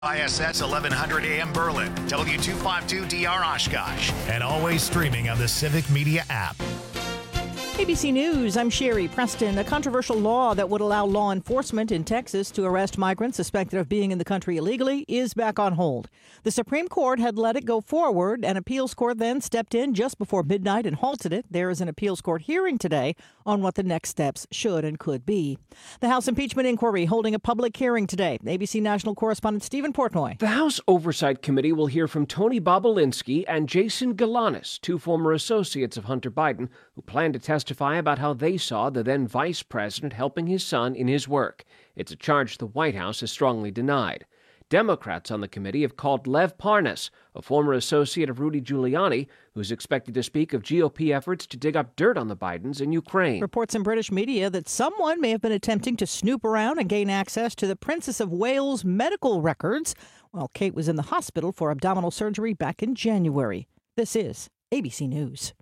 ISS 1100 AM Berlin, W252DR Oshkosh, and always streaming on the Civic Media app. ABC News, I'm Sherry Preston. A controversial law that would allow law enforcement in Texas to arrest migrants suspected of being in the country illegally is back on hold. The Supreme Court had let it go forward. An appeals court then stepped in just before midnight and halted it. There is an appeals court hearing today on what the next steps should and could be. The House impeachment inquiry holding a public hearing today. ABC National correspondent Stephen Portnoy. The House Oversight Committee will hear from Tony Bobulinski and Jason Galanis, two former associates of Hunter Biden, who plan to testify about how they saw the then vice president helping his son in his work. It's a charge the White House has strongly denied. Democrats on the committee have called Lev Parnas, a former associate of Rudy Giuliani, who's expected to speak of GOP efforts to dig up dirt on the Bidens in Ukraine. Reports in British media that someone may have been attempting to snoop around and gain access to the Princess of Wales' medical records while Kate was in the hospital for abdominal surgery back in January. This is ABC News.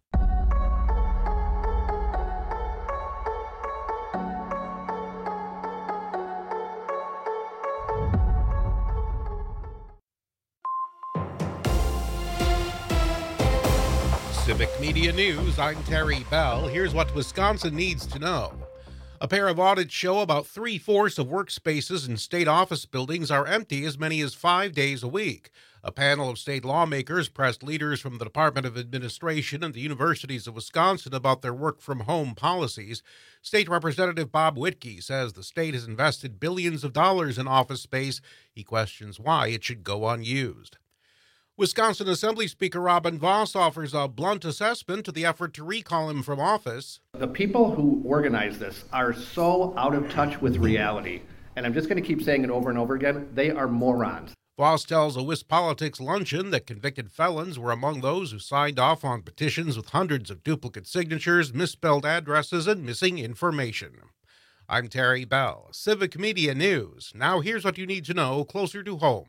Civic Media News, I'm Terry Bell. Here's what Wisconsin needs to know. A pair of audits show about 3/4 of workspaces in state office buildings are empty as many as 5 days a week. A panel of state lawmakers pressed leaders from the Department of Administration and the universities of Wisconsin about their work-from-home policies. State Representative Bob Wittke says the state has invested billions of dollars in office space. He questions why it should go unused. Wisconsin Assembly Speaker Robin Vos offers a blunt assessment to the effort to recall him from office. The people who organize this are so out of touch with reality, and I'm just going to keep saying it over and over again, they are morons. Vos tells a WisPolitics luncheon that convicted felons were among those who signed off on petitions with hundreds of duplicate signatures, misspelled addresses, and missing information. I'm Terry Bell, Civic Media News. Now here's what you need to know closer to home.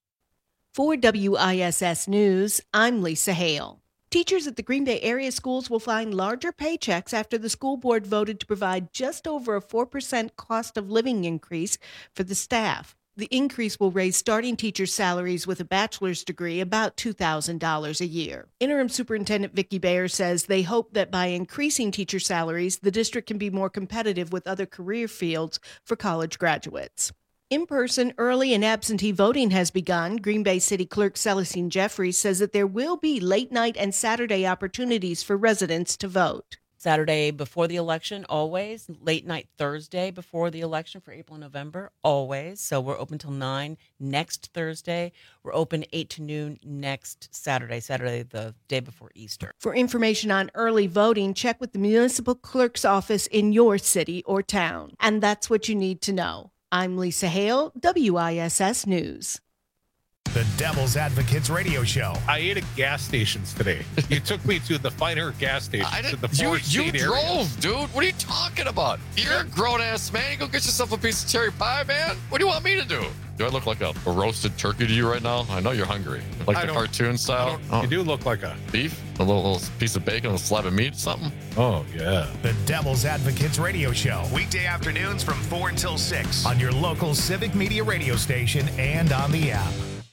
For WISS News, I'm Lisa Hale. Teachers at the Green Bay area schools will find larger paychecks after the school board voted to provide just over a 4% cost of living increase for the staff. The increase will raise starting teachers' salaries with a bachelor's degree about $2,000 a year. Interim Superintendent Vicki Bayer says they hope that by increasing teacher salaries, the district can be more competitive with other career fields for college graduates. In-person early and absentee voting has begun. Green Bay City Clerk Celestine Jeffries says that there will be late night and Saturday opportunities for residents to vote. Saturday before the election, always. Late night Thursday before the election for April and November, always. So we're open till 9 next Thursday. We're open 8 to noon next Saturday, the day before Easter. For information on early voting, check with the municipal clerk's office in your city or town. And that's what you need to know. I'm Lisa Hale, WISS News. The Devil's Advocates Radio Show. I ate at gas stations today. You took me to the finer gas stations in the You area. drove, dude. What are you talking about? You're a grown-ass man. You go get yourself a piece of cherry pie, man. What do you want me to do? Do I look like a roasted turkey to you right now? I know you're hungry. Like the cartoon style? You do look like a... Beef? A little piece of bacon, a slab of meat, something? Oh, yeah. The Devil's Advocates Radio Show. Weekday afternoons from 4 until 6 on your local Civic Media radio station and on the app.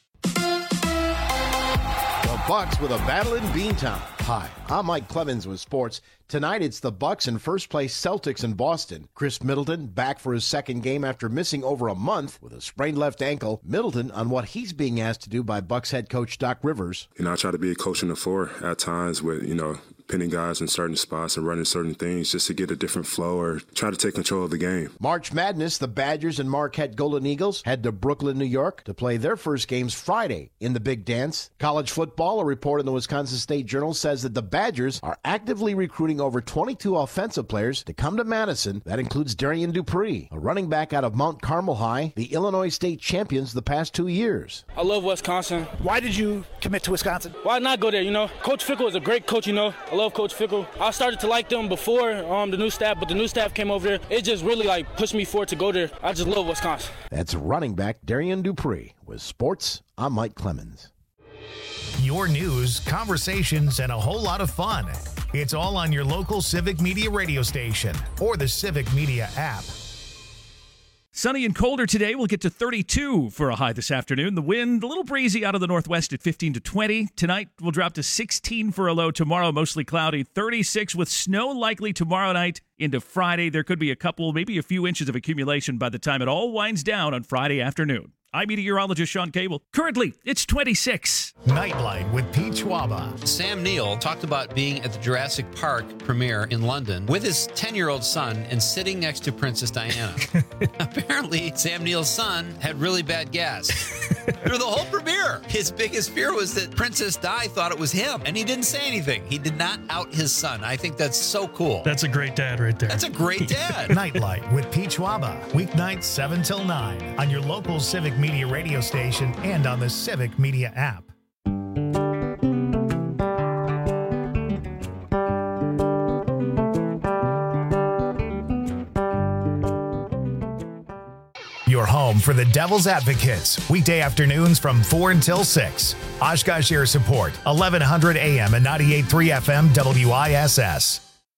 Bucks with a battle in Beantown. Hi, I'm Mike Clemens with sports. Tonight it's the Bucks and first-place Celtics in Boston. Chris Middleton back for his second game after missing over a month with a sprained left ankle. Middleton on what he's being asked to do by Bucks head coach Doc Rivers. I try to be a coach in the floor at times with, pinning guys in certain spots and running certain things just to get a different flow or try to take control of the game. March Madness, the Badgers and Marquette Golden Eagles head to Brooklyn, New York to play their first games Friday in the Big Dance. College football, a report in the Wisconsin State Journal says that the Badgers are actively recruiting over 22 offensive players to come to Madison. That includes Darian Dupree, a running back out of Mount Carmel High, the Illinois State champions the past 2 years. I love Wisconsin. Why did you commit to Wisconsin? Why not go there, Coach Fickle is a great coach, I love Coach Fickle. I started to like them before the new staff, but the new staff came over there. It just really pushed me forward to go there. I just love Wisconsin. That's running back Darian Dupree. With sports, I'm Mike Clemens. Your news, conversations, and a whole lot of fun. It's all on your local Civic Media radio station or the Civic Media app. Sunny and colder today. We'll get to 32 for a high this afternoon. The wind a little breezy out of the northwest at 15 to 20. Tonight we'll drop to 16 for a low. Tomorrow mostly cloudy. 36 with snow likely tomorrow night into Friday. There could be a couple, maybe a few inches of accumulation by the time it all winds down on Friday afternoon. I'm meteorologist Sean Cable. Currently, it's 26. Nightlight with Pete Schwaba. Sam Neill talked about being at the Jurassic Park premiere in London with his 10-year-old son and sitting next to Princess Diana. Apparently, Sam Neill's son had really bad gas. Through the whole premiere, his biggest fear was that Princess Di thought it was him, and he didn't say anything. He did not out his son. I think that's so cool. That's a great dad right there. That's a great dad. Nightlight with Pete Schwaba. Weeknights 7 till 9 on your local Civic Media radio station and on the Civic Media app. Your home for the Devil's Advocates. Weekday afternoons from 4 until 6. Oshkosh Air Support, 1100 AM and 98.3 FM WISS.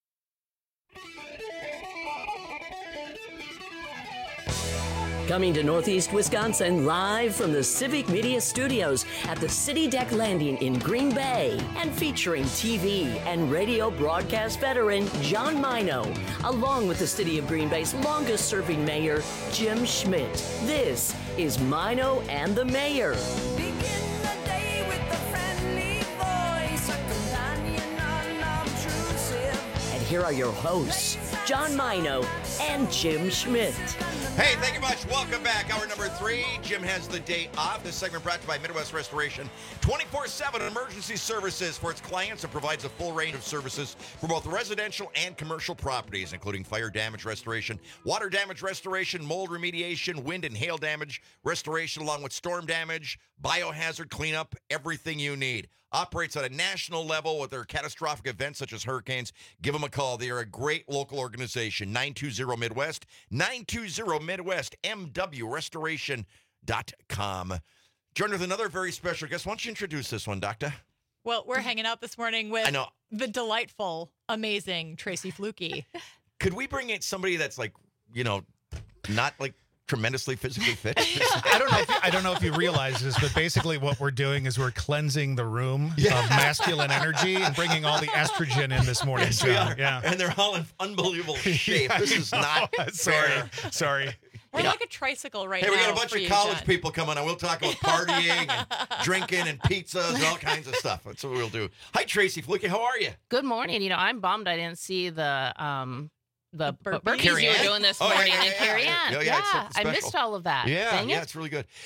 Coming to Northeast Wisconsin live from the Civic Media Studios at the City Deck Landing in Green Bay and featuring TV and radio broadcast veteran John Mino, along with the City of Green Bay's longest serving mayor, Jim Schmidt. This is Mino and the Mayor. And here are your hosts, John Mino and Jim Schmidt. Hey, thank you much. Welcome back. Hour number 3. Jim has the day off. This segment brought to you by Midwest Restoration. 24/7 emergency services for its clients and provides a full range of services for both residential and commercial properties, including fire damage restoration, water damage restoration, mold remediation, wind and hail damage restoration, along with storm damage, biohazard cleanup, everything you need. Operates at a national level with their catastrophic events such as hurricanes. Give them a call. They are a great local organization. 920-MIDWEST, 920-MIDWEST, MWRestoration.com. Joined with another very special guest. Why don't you introduce this one, Doctor? Well, we're hanging out this morning with the delightful, amazing Tracy Fluke. Could we bring in somebody that's like, not like tremendously physically fit? I don't know if you realize this, but basically what we're doing is we're cleansing the room of masculine energy and bringing all the estrogen in this morning. Yes, we are. Yeah. And they're all in unbelievable shape. This is not fair. Sorry. We're like a tricycle right now. Hey, we got a bunch of college people coming on. We'll talk about partying and drinking and pizzas and all kinds of stuff. That's what we'll do. Hi, Tracy Fluke. How are you? Good morning. I'm bummed I didn't see the burpees Carrie you were Ann? doing this morning and Carrie Ann. I missed all of that. Yeah, it's really good.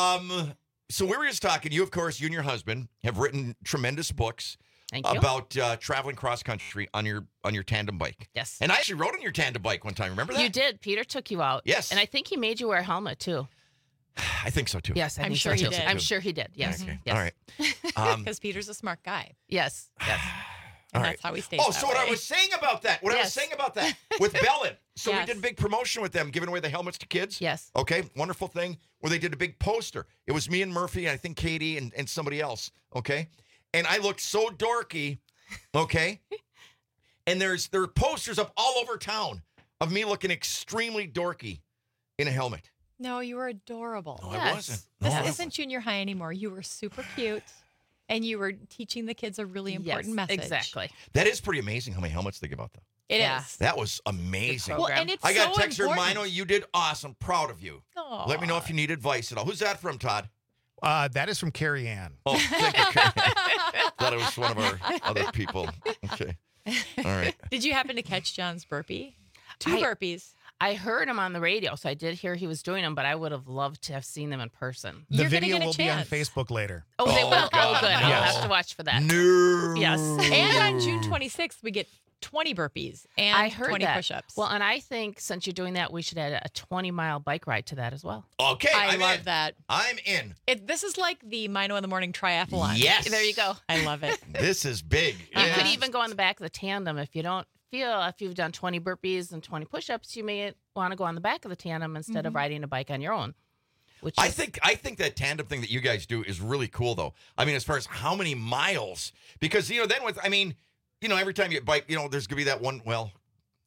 So we were just talking. You, of course, you and your husband have written tremendous books about traveling cross country on your tandem bike. Yes. And I actually rode on your tandem bike one time. Remember that? You did. Peter took you out. Yes. And I think he made you wear a helmet too. I think so too. Yes, I'm sure he did. I'm sure he did. Yes. Okay. Yes. All right. Because Peter's a smart guy. Yes. And that's how he stays. So what I was saying about that, with Bellin. So we did a big promotion with them, giving away the helmets to kids. Yes. Okay. Wonderful thing where they did a big poster. It was me and Murphy, and I think Katie and somebody else. Okay. And I looked so dorky. Okay. And there are posters up all over town of me looking extremely dorky in a helmet. No, you were adorable. No, I wasn't. This isn't junior high anymore. You were super cute. And you were teaching the kids a really important message. Exactly. That is pretty amazing how many helmets they give out, though. It is. That was amazing. Well, and it's I got so a text here, important. Mino, you did awesome. Proud of you. Aww. Let me know if you need advice at all. Who's that from, Todd? That is from Carrie Ann. Oh, thank you, Carrie Ann. Thought it was one of our other people. Okay. All right. Did you happen to catch John's burpee? Two burpees. I heard him on the radio, so I did hear he was doing them, but I would have loved to have seen them in person. The video will be on Facebook later. Oh, they will? God, Oh, good. no. I'll have to watch for that. No. Yes. And on June 26th, we get 20 burpees and I heard 20 that. push-ups. Well, and I think since you're doing that, we should add a 20-mile bike ride to that as well. Okay, I I'm love in. that. I'm in. This is like the Mino in the Morning triathlon. Yes. There you go. I love it. This is big. You could even go on the back of the tandem if you don't feel, if you've done 20 burpees and 20 push-ups, you may want to go on the back of the tandem instead of riding a bike on your own. I think that tandem thing that you guys do is really cool, though. I mean, as far as how many miles, because then every time you bike, there's gonna be that one. Well,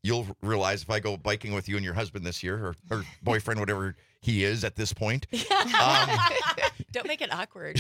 you'll realize if I go biking with you and your husband this year, or boyfriend, whatever he is at this point. Don't make it awkward.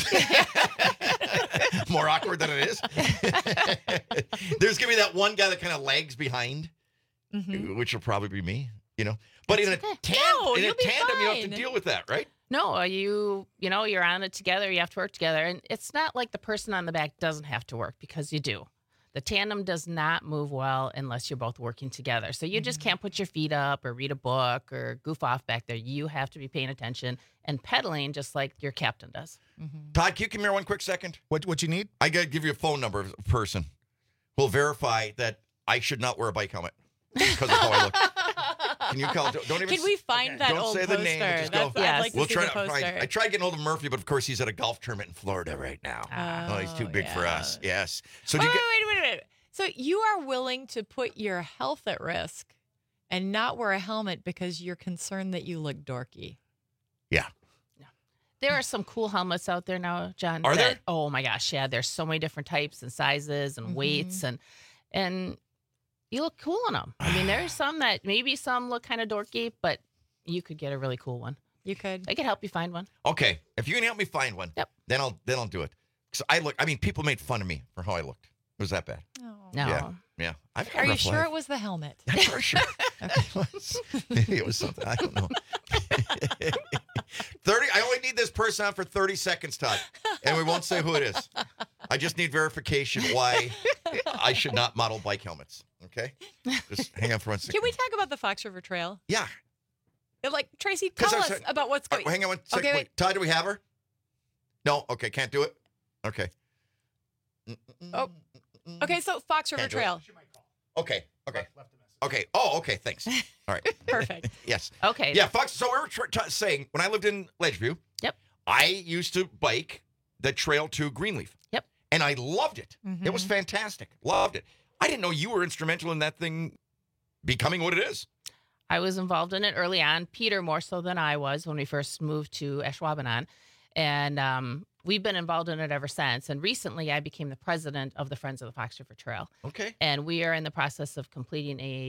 More awkward than it is. There's going to be that one guy that kind of lags behind, which will probably be me, But in a tandem, you have to deal with that, right? No, you're on it together. You have to work together. And it's not like the person on the back doesn't have to work, because you do. The tandem does not move well unless you're both working together. So you just can't put your feet up or read a book or goof off back there. You have to be paying attention and pedaling just like your captain does. Todd, can you come here 1 quick second? What you need? I got to give you a phone number of a person who will verify that I should not wear a bike helmet because of how I look. Can you call? Don't even. Can we find that don't old say poster? the name. Just go. I'd like to we'll see try the poster. I tried getting hold of Murphy, but of course he's at a golf tournament in Florida right now. Oh, he's too big for us. Yes. So wait. So you are willing to put your health at risk and not wear a helmet because you're concerned that you look dorky? Yeah. There are some cool helmets out there now, John. Are there? Oh my gosh, yeah. There's so many different types and sizes and weights, and you look cool in them. I mean, there's some that maybe some look kind of dorky, but you could get a really cool one. You could. I could help you find one. Okay, if you can help me find one, then I'll do it. Because people made fun of me for how I looked. Was that bad? No. Yeah. Are you sure it was the helmet? I'm pretty sure. Maybe it was something. I don't know. 30. I only need this person on for 30 seconds, Todd, and we won't say who it is. I just need verification why I should not model bike helmets. Okay, just hang on for 1 second. Can we talk about the Fox River Trail? Yeah. Tracy, tell us about what's going on. Hang on 1 second. Okay, wait. Todd, do we have her? No. Okay, can't do it. Okay. Oh. Okay, so Fox River Trail. Okay. Okay. Oh, okay. Thanks. All right. Perfect. Yes. Okay. Yeah, Fox. So we were saying when I lived in Ledgeview, I used to bike the trail to Greenleaf. Yep. And I loved it. It was fantastic. Loved it. I didn't know you were instrumental in that thing becoming what it is. I was involved in it early on. Peter more so than I was when we first moved to Ashwaubenon. And we've been involved in it ever since. And recently I became the president of the Friends of the Fox River Trail. Okay. And we are in the process of completing a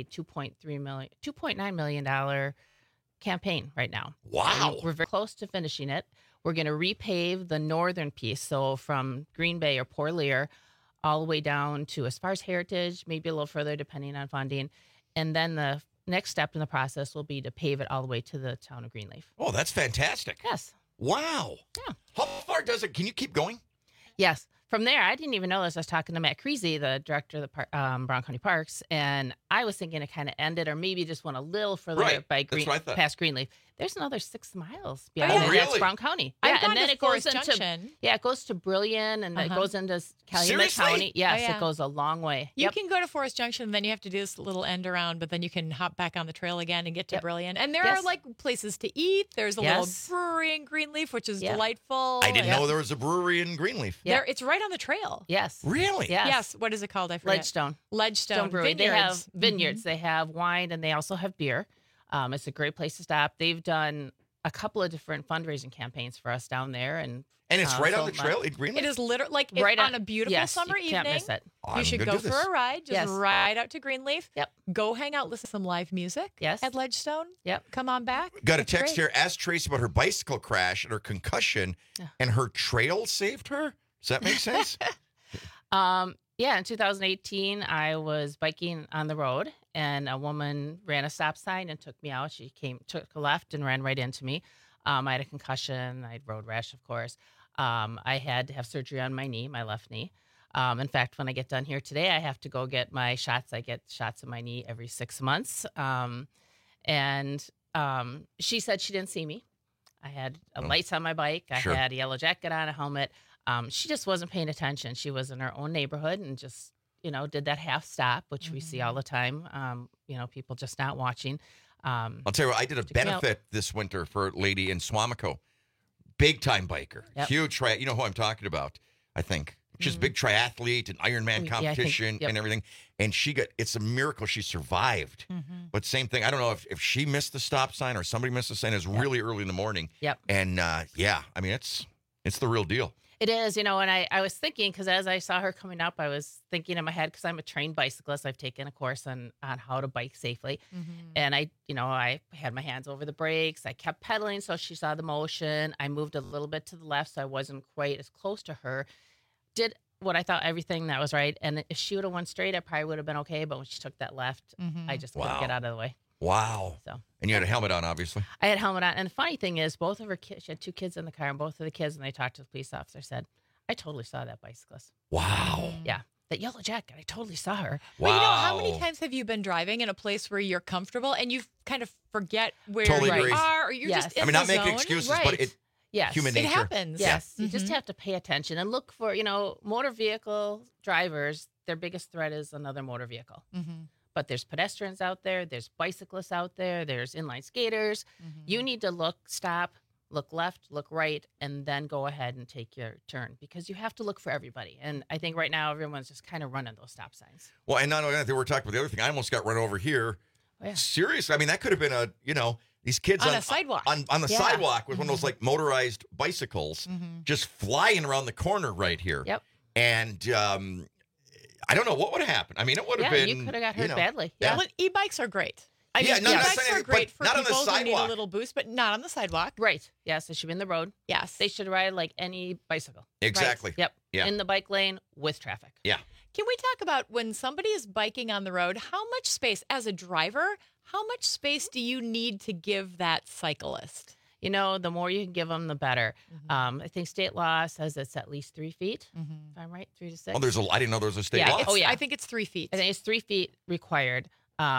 $2.9 million campaign right now. Wow. And we're very close to finishing it. We're going to repave the northern piece. So from Green Bay or Port Lear all the way down to as far as Heritage, maybe a little further depending on funding. And then the next step in the process will be to pave it all the way to the town of Greenleaf. Oh, that's fantastic. Yes. Wow. Yeah. How far does it? Can you keep going? Yes. From there, I didn't even know this. I was talking to Matt Creasy, the director of the Brown County Parks, and I was thinking it kind of ended or maybe just went a little further by past Greenleaf. There's another 6 miles beyond that. Really? That's Brown County. I've gone and then to it goes Forest into Junction. it goes to Brillion and it goes into Calumet Seriously? County. Yes, Oh, yeah. it goes a long way. You can go to Forest Junction, then you have to do this little end around, but then you can hop back on the trail again and get to Brillion. And there are places to eat. There's a little brewery in Greenleaf, which is delightful. I didn't know there was a brewery in Greenleaf. It's right on the trail. Yes. Really? Yes. What is it called? I forget. Ledgestone Brewery. They have Vineyards. vineyards. They have wine and they also have beer. It's a great place to stop. They've done a couple of different fundraising campaigns for us down there, and it's right on the trail in Greenleaf. It is literally Right on a beautiful summer you can't evening. miss it. You should go for a ride. Just ride out to Greenleaf. Yep. Go hang out, listen to some live music. Yes. At Ledgestone. Yep. Come on back. Got a It's text great. here. Ask Tracy about her bicycle crash and her concussion, and her trail saved her. Does that make sense? In 2018, I was biking on the road, and a woman ran a stop sign and took me out. She took a left and ran right into me. I had a concussion. I had road rash, of course. I had to have surgery on my knee, my left knee. In fact, when I get done here today, I have to go get my shots. I get shots in my knee every 6 months. She said she didn't see me. I had lights on my bike. I had a yellow jacket on, a helmet. She just wasn't paying attention. She was in her own neighborhood and just, did that half stop, which we see all the time. People just not watching. I'll tell you what, I did a benefit this winter for a lady in Swamico. Big time biker. Huge you know who I'm talking about, I think. She's a big triathlete and Ironman competition and everything. And it's a miracle she survived. But same thing, I don't know if she missed the stop sign or somebody missed the sign. It was really early in the morning. Yep. And I mean, It's the real deal. It is, and I was thinking, because as I saw her coming up, I was thinking in my head, because I'm a trained bicyclist. I've taken a course on how to bike safely. And I had my hands over the brakes. I kept pedaling so she saw the motion. I moved a little bit to the left so I wasn't quite as close to her. Did what I thought, everything that was right. And if she would have went straight, I probably would have been okay. But when she took that left, I just couldn't get out of the way. Wow. So, and you had a helmet on, obviously. I had a helmet on. And the funny thing is, both of her kids, she had 2 kids in the car, and both of the kids, when they talked to the police officer, said, I totally saw that bicyclist. Wow. Yeah. That yellow jacket, I totally saw her. Well, how many times have you been driving in a place where you're comfortable and you kind of forget where Totally you agree. are, or you're just in not the making zone? excuses, Right. but human nature. It happens. Yes. You just have to pay attention and look for, motor vehicle drivers, their biggest threat is another motor vehicle. But there's pedestrians out there, there's bicyclists out there, there's inline skaters. You need to stop, look left, look right, and then go ahead and take your turn, because you have to look for everybody. And I think right now everyone's just kind of running those stop signs. Well, and not only that, they were talking about the other thing. I almost got run over here. Oh, yeah. Seriously. I mean, that could have been these kids on a sidewalk. On the sidewalk with one of those like motorized bicycles just flying around the corner right here. Yep. And I don't know what would have happened. I mean, it would have been. You could have got hurt badly. Yeah. Well, e-bikes are great. I mean, e-bikes are great for people who need a little boost, but not on the sidewalk. Right. Yes, they should be in the road. Yes. They should ride like any bicycle. Exactly. Right. Yep. Yeah. In the bike lane with traffic. Yeah. Can we talk about when somebody is biking on the road, how much space, as a driver, how much space do you need to give that cyclist? The more you can give them, the better. I think state law says it's at least 3 feet. If I'm right, 3 to 6. Oh, I didn't know there was a state law. I think it's 3 feet. I think it's 3 feet required.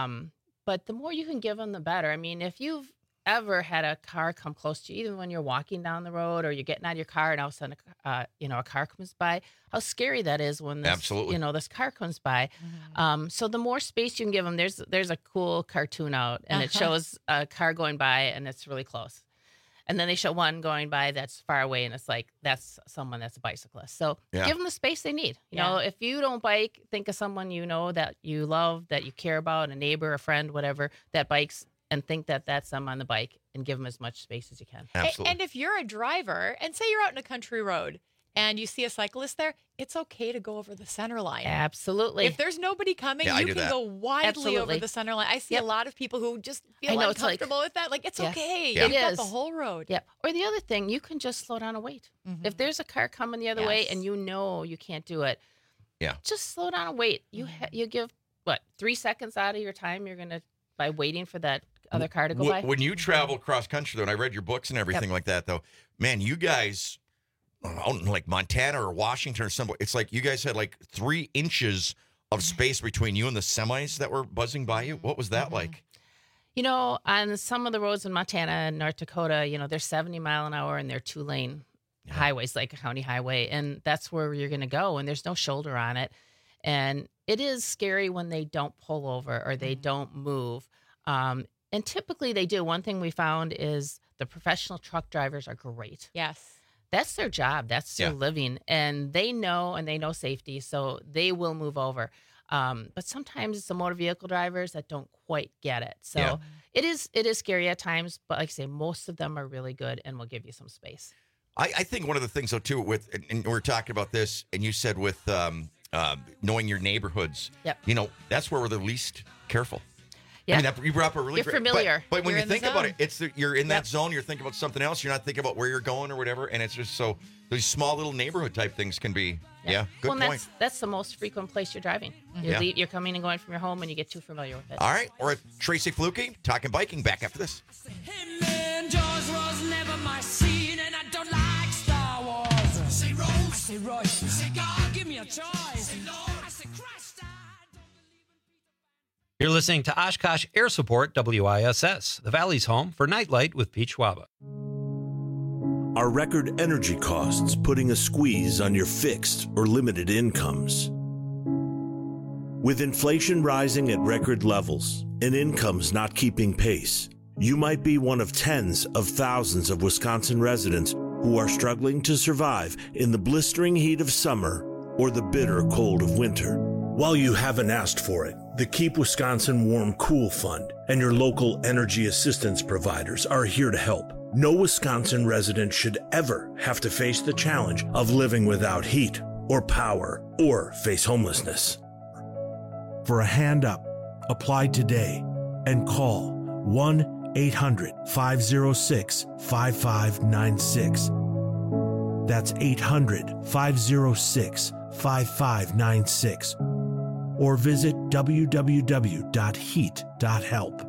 But the more you can give them, the better. I mean, if you've ever had a car come close to you, even when you're walking down the road or you're getting out of your car and all of a sudden, a car comes by, how scary that is when this, this car comes by. So the more space you can give them, there's a cool cartoon out and it shows a car going by and it's really close. And then they show one going by that's far away, and it's like, that's someone that's a bicyclist. So give them the space they need. You know, if you don't bike, think of someone that you love, that you care about, a neighbor, a friend, whatever, that bikes, and think that that's them on the bike, and give them as much space as you can. Absolutely. And if you're a driver, and say you're out in a country road, and you see a cyclist there, it's okay to go over the center line. Absolutely. If there's nobody coming, you can go widely over the center line. I see a lot of people who just feel uncomfortable with that. Like, it's okay. You've got the whole road. Yep. Or the other thing, you can just slow down and wait. If there's a car coming the other way and you can't do it, just slow down and wait. You give, 3 seconds out of your time you're going to, by waiting for that other car to go by? When you travel cross country, though, and I read your books and everything like that, though, man, you guys... like Montana or Washington or somewhere, it's like you guys had like 3 inches of space between you and the semis that were buzzing by you. What was that like? On some of the roads in Montana and North Dakota, they're 70 mile an hour and they're 2-lane highways, like a county highway. And that's where you're going to go. And there's no shoulder on it. And it is scary when they don't pull over or they don't move. And typically they do. One thing we found is the professional truck drivers are great. Yes. That's their job. That's their living. And they know safety, so they will move over. But sometimes it's the motor vehicle drivers that don't quite get it. So it is scary at times, but like I say, most of them are really good and will give you some space. I think one of the things, though, too, and we're talking about this, and you said with knowing your neighborhoods, that's where we're the least careful. Yeah. I mean, you brought up a really You're familiar. But when You're you think about it, you're in that Yep. zone. You're thinking about something else. You're not thinking about where you're going or whatever. And it's just so these small little neighborhood type things can be. Yeah, good well, point. That's the most frequent place you're driving. You're coming and going from your home, and you get too familiar with it. All right, we're at Tracy Fluke talking biking. Back after this. Man, Jaws was never my scene, and I don't like Star Wars. I say Rose, I say Royce, I say God, give me a choice. I say Lord, I say Christ. You're listening to Oshkosh Air Support WISS, the Valley's home for Nightlight with Pete Schwaba. Are record energy costs putting a squeeze on your fixed or limited incomes? With inflation rising at record levels and incomes not keeping pace, you might be one of tens of thousands of Wisconsin residents who are struggling to survive in the blistering heat of summer or the bitter cold of winter. While you haven't asked for it, the Keep Wisconsin Warm Cool Fund and your local energy assistance providers are here to help. No Wisconsin resident should ever have to face the challenge of living without heat or power or face homelessness. For a hand up, apply today and call 1-800-506-5596. That's 800-506-5596. Or visit www.heat.help.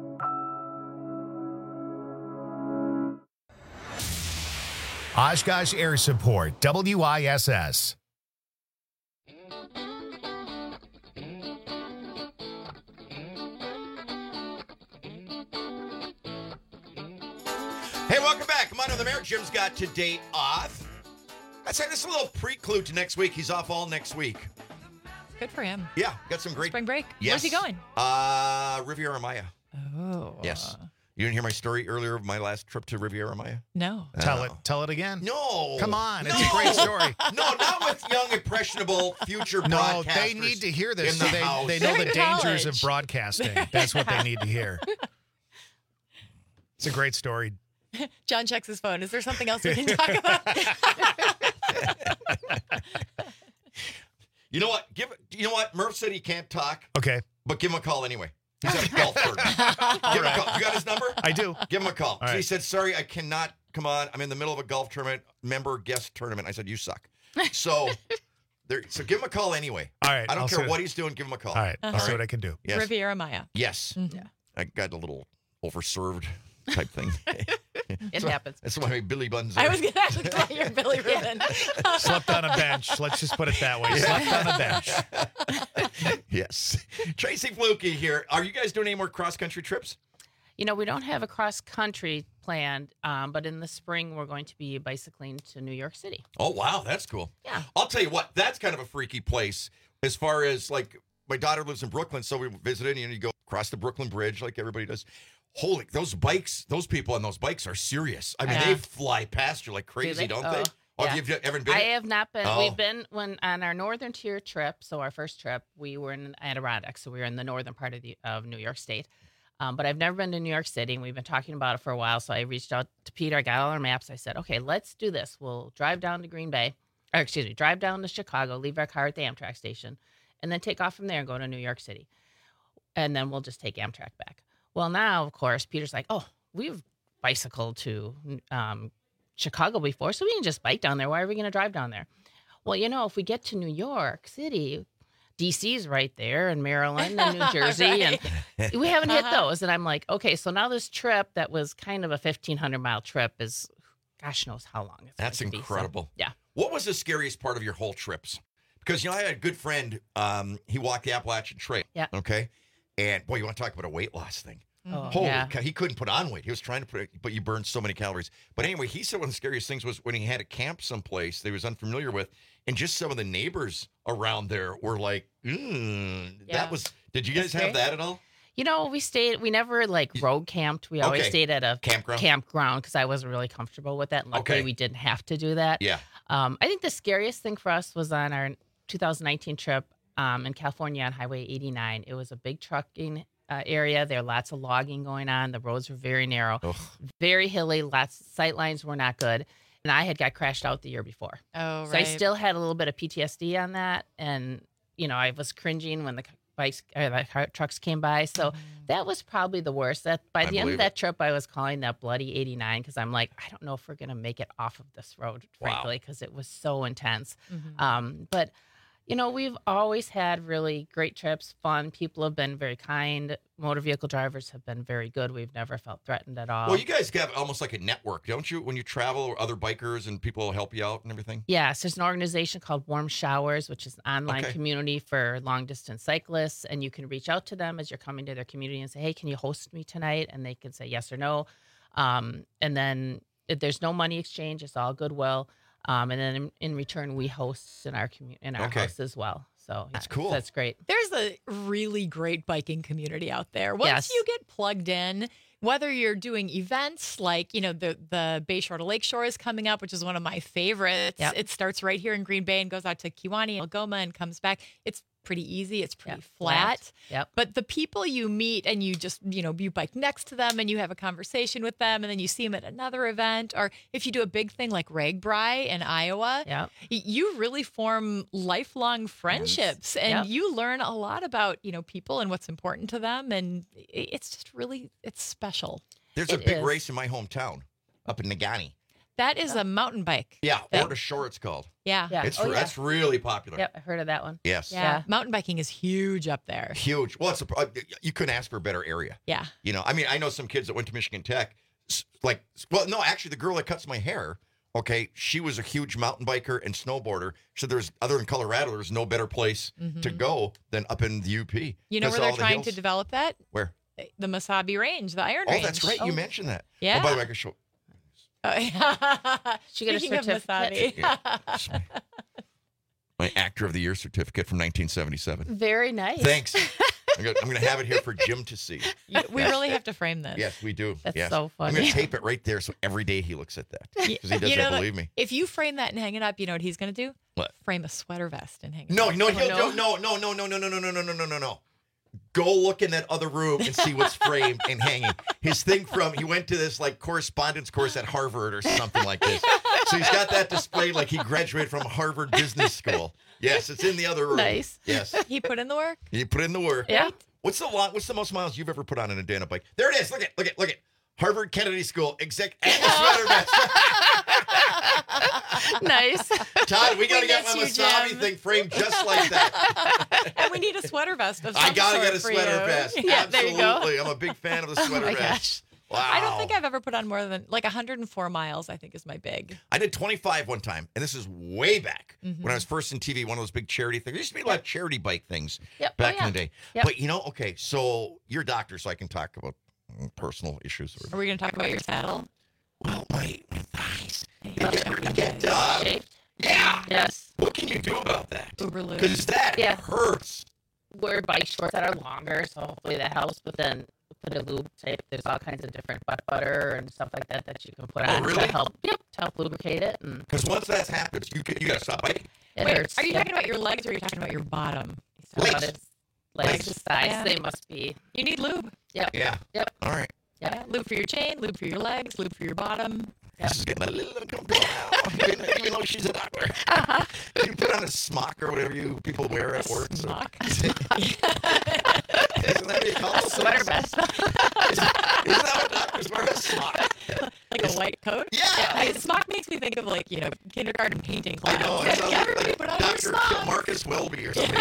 Oshkosh Air Support, WISS. Hey, welcome back. Come on to the Mayor. Jim's got today off. I'd say this is a little pre-clue to next week. He's off all next week. Good for him. Yeah, got some great... Spring break. Yes. Where's he going? Riviera Maya. Oh. Yes. You didn't hear my story earlier of my last trip to Riviera Maya? No. Tell it again. No. Come on. It's a great story. No, not with young, impressionable future No, broadcasters. they need to hear this in so the they house. know They're the in dangers of college. broadcasting. That's what they need to hear. It's a great story. John checks his phone. Is there something else we can talk about? You know what? Murph said he can't talk. Okay. But give him a call anyway. He's at a golf tournament. Give him a call. You got his number? I do. Give him a call. All So right. he said, sorry, I cannot come on. I'm in the middle of a golf tournament, guest tournament. I said, you suck. So give him a call anyway. All right. I don't I'll care see what he's doing. Give him a call. All right. I'll see what I can do. Yes. Riviera Maya. Yes. Yeah. I got a little overserved type thing. It happens. That's why my Billy Buns I was going to ask about your Billy Rubin. Slept on a bench. Let's just put it that way. Slept on a bench. Yes. Tracy Fluke here. Are you guys doing any more cross-country trips? You know, we don't have a cross country planned, but in the spring we're going to be bicycling to New York City. Oh, wow. That's cool. Yeah. I'll tell you what. That's kind of a freaky place as far as, like, my daughter lives in Brooklyn, so we visited, and you go across the Brooklyn Bridge like everybody does. Holy, those bikes, those people on those bikes are serious. I mean, they fly past you like crazy, don't they? Oh, yeah. have you ever been? I have not been. Oh. We've been on our northern tier trip. So our first trip, we were in Adirondack. So we were in the northern part of New York State. But I've never been to New York City. And we've been talking about it for a while. So I reached out to Peter. I got all our maps. I said, okay, let's do this. We'll drive down to drive down to Chicago, leave our car at the Amtrak station, and then take off from there and go to New York City. And then we'll just take Amtrak back. Well, now, of course, Peter's like, oh, we've bicycled to Chicago before, so we can just bike down there. Why are we going to drive down there? Well, you know, if we get to New York City, DC's right there, and Maryland and New Jersey, and we haven't hit those. And I'm like, okay, so now this trip that was kind of a 1,500-mile trip is, gosh knows how long it's That's going to incredible. Be. So, yeah. What was the scariest part of your whole trips? Because, you know, I had a good friend. He walked the Appalachian Trail. Yeah. Okay. And, boy, you want to talk about a weight loss thing. Oh, Holy yeah. cow, he couldn't put on weight. He was trying to but you burned so many calories. But anyway, he said one of the scariest things was when he had to camp someplace that he was unfamiliar with, and just some of the neighbors around there were like, that was, did you guys have that at all? You know, we never like road camped. We always stayed at a campground because I wasn't really comfortable with that. And luckily, we didn't have to do that. Yeah. I think the scariest thing for us was on our 2019 trip in California on Highway 89. It was a big trucking area. There were lots of logging going on. The roads were very narrow, very hilly. Sight lines were not good. And I had got crashed out the year before. Oh, so I still had a little bit of PTSD on that. And, you know, I was cringing when the trucks came by. So that was probably the worst. That by the end of that trip, I was calling that bloody 89 because I'm like, I don't know if we're going to make it off of this road, frankly, because it was so intense. But, you know, we've always had really great trips, fun. People have been very kind. Motor vehicle drivers have been very good. We've never felt threatened at all. Well, you guys have almost like a network, don't you? When you travel, or other bikers and people will help you out and everything? Yes, there's an organization called Warm Showers, which is an online community for long-distance cyclists, and you can reach out to them as you're coming to their community and say, hey, can you host me tonight? And they can say yes or no. And then if there's no money exchange. It's all goodwill. And then in return, we host in our house as well. So that's cool. That's great. There's a really great biking community out there. Once you get plugged in, whether you're doing events like, you know, the Bayshore to Lakeshore is coming up, which is one of my favorites. It starts right here in Green Bay and goes out to Kewanee, Algoma, and comes back. It's pretty easy. It's pretty flat. Yep. But the people you meet and you just, you bike next to them and you have a conversation with them and then you see them at another event, or if you do a big thing like RAGBRAI in Iowa, you really form lifelong friendships and you learn a lot about, people and what's important to them. And it's just really, it's special. There's a big race in my hometown up in Negaunee. That is a mountain bike. Yeah, Ore to Shore it's called. Yeah. That's really popular. Yep, I heard of that one. Yes. Yeah. Mountain biking is huge up there. Huge. Well, you couldn't ask for a better area. Yeah. I know some kids that went to Michigan Tech. Actually, the girl that cuts my hair, she was a huge mountain biker and snowboarder. So other than Colorado, there's no better place to go than up in the UP. You know where they're trying to develop that? Where? The Mesabi Range, the Iron Range. Oh, that's right. You mentioned that. Yeah. Oh, by the way, I can show. She got a certificate. My Actor of the Year certificate from 1977. Very nice. Thanks. I'm going to have it here for Jim to see. We really have to frame this. Yes, we do. That's so funny. I'm going to tape it right there so every day he looks at that. Because he doesn't believe me. If you frame that and hang it up, you know what he's going to do? What? Frame a sweater vest and hang it No, up. no. Go look in that other room and see what's framed and hanging. His thing he went to this correspondence course at Harvard or something like this. So he's got that displayed like he graduated from Harvard Business School. Yes, it's in the other room. Nice. Yes. He put in the work? He put in the work. Yeah. What's the most miles you've ever put on an Adana bike? There it is. Look at. Harvard Kennedy School exec and the sweater vest. Nice. Todd, we got to get my Mesabi thing framed just like that. And we need a sweater vest of some I got to get a sort sweater for you. vest. Yeah, there you go. Absolutely. I'm a big fan of the sweater vest. Wow. I don't think I've ever put on more than 104 miles, I think is my big. I did 25 one time, and this is way back when I was first in TV, one of those big charity things. There used to be a lot of charity bike things back in the day. Yep. But, so you're a doctor, so I can talk about personal issues. Are we going to talk about your saddle? Well, my thighs. Yeah. Yes. What can you do about that? Uber lube. Because that hurts. Wear bike shorts that are longer, so hopefully that helps. But then put a lube tape. There's all kinds of different butt butter and stuff like that that you can put on to help lubricate it. Because once that happens, you got to stop biking. Wait, are you talking about your legs or are you talking about your bottom? Legs, the size, they must be. You need lube. Yep. Yeah. Yep. All right. Yeah. Lube for your chain, lube for your legs, lube for your bottom. This is getting a little uncomfortable now, even though she's a doctor. You put on a smock or whatever you people wear at work. Smock? Isn't that what you call it? Sweater vest. Isn't that what doctors wear, a smock? Like a white coat? Yeah. Smock makes me think of kindergarten painting class. I know. It sounds like Dr. Marcus Welby or something.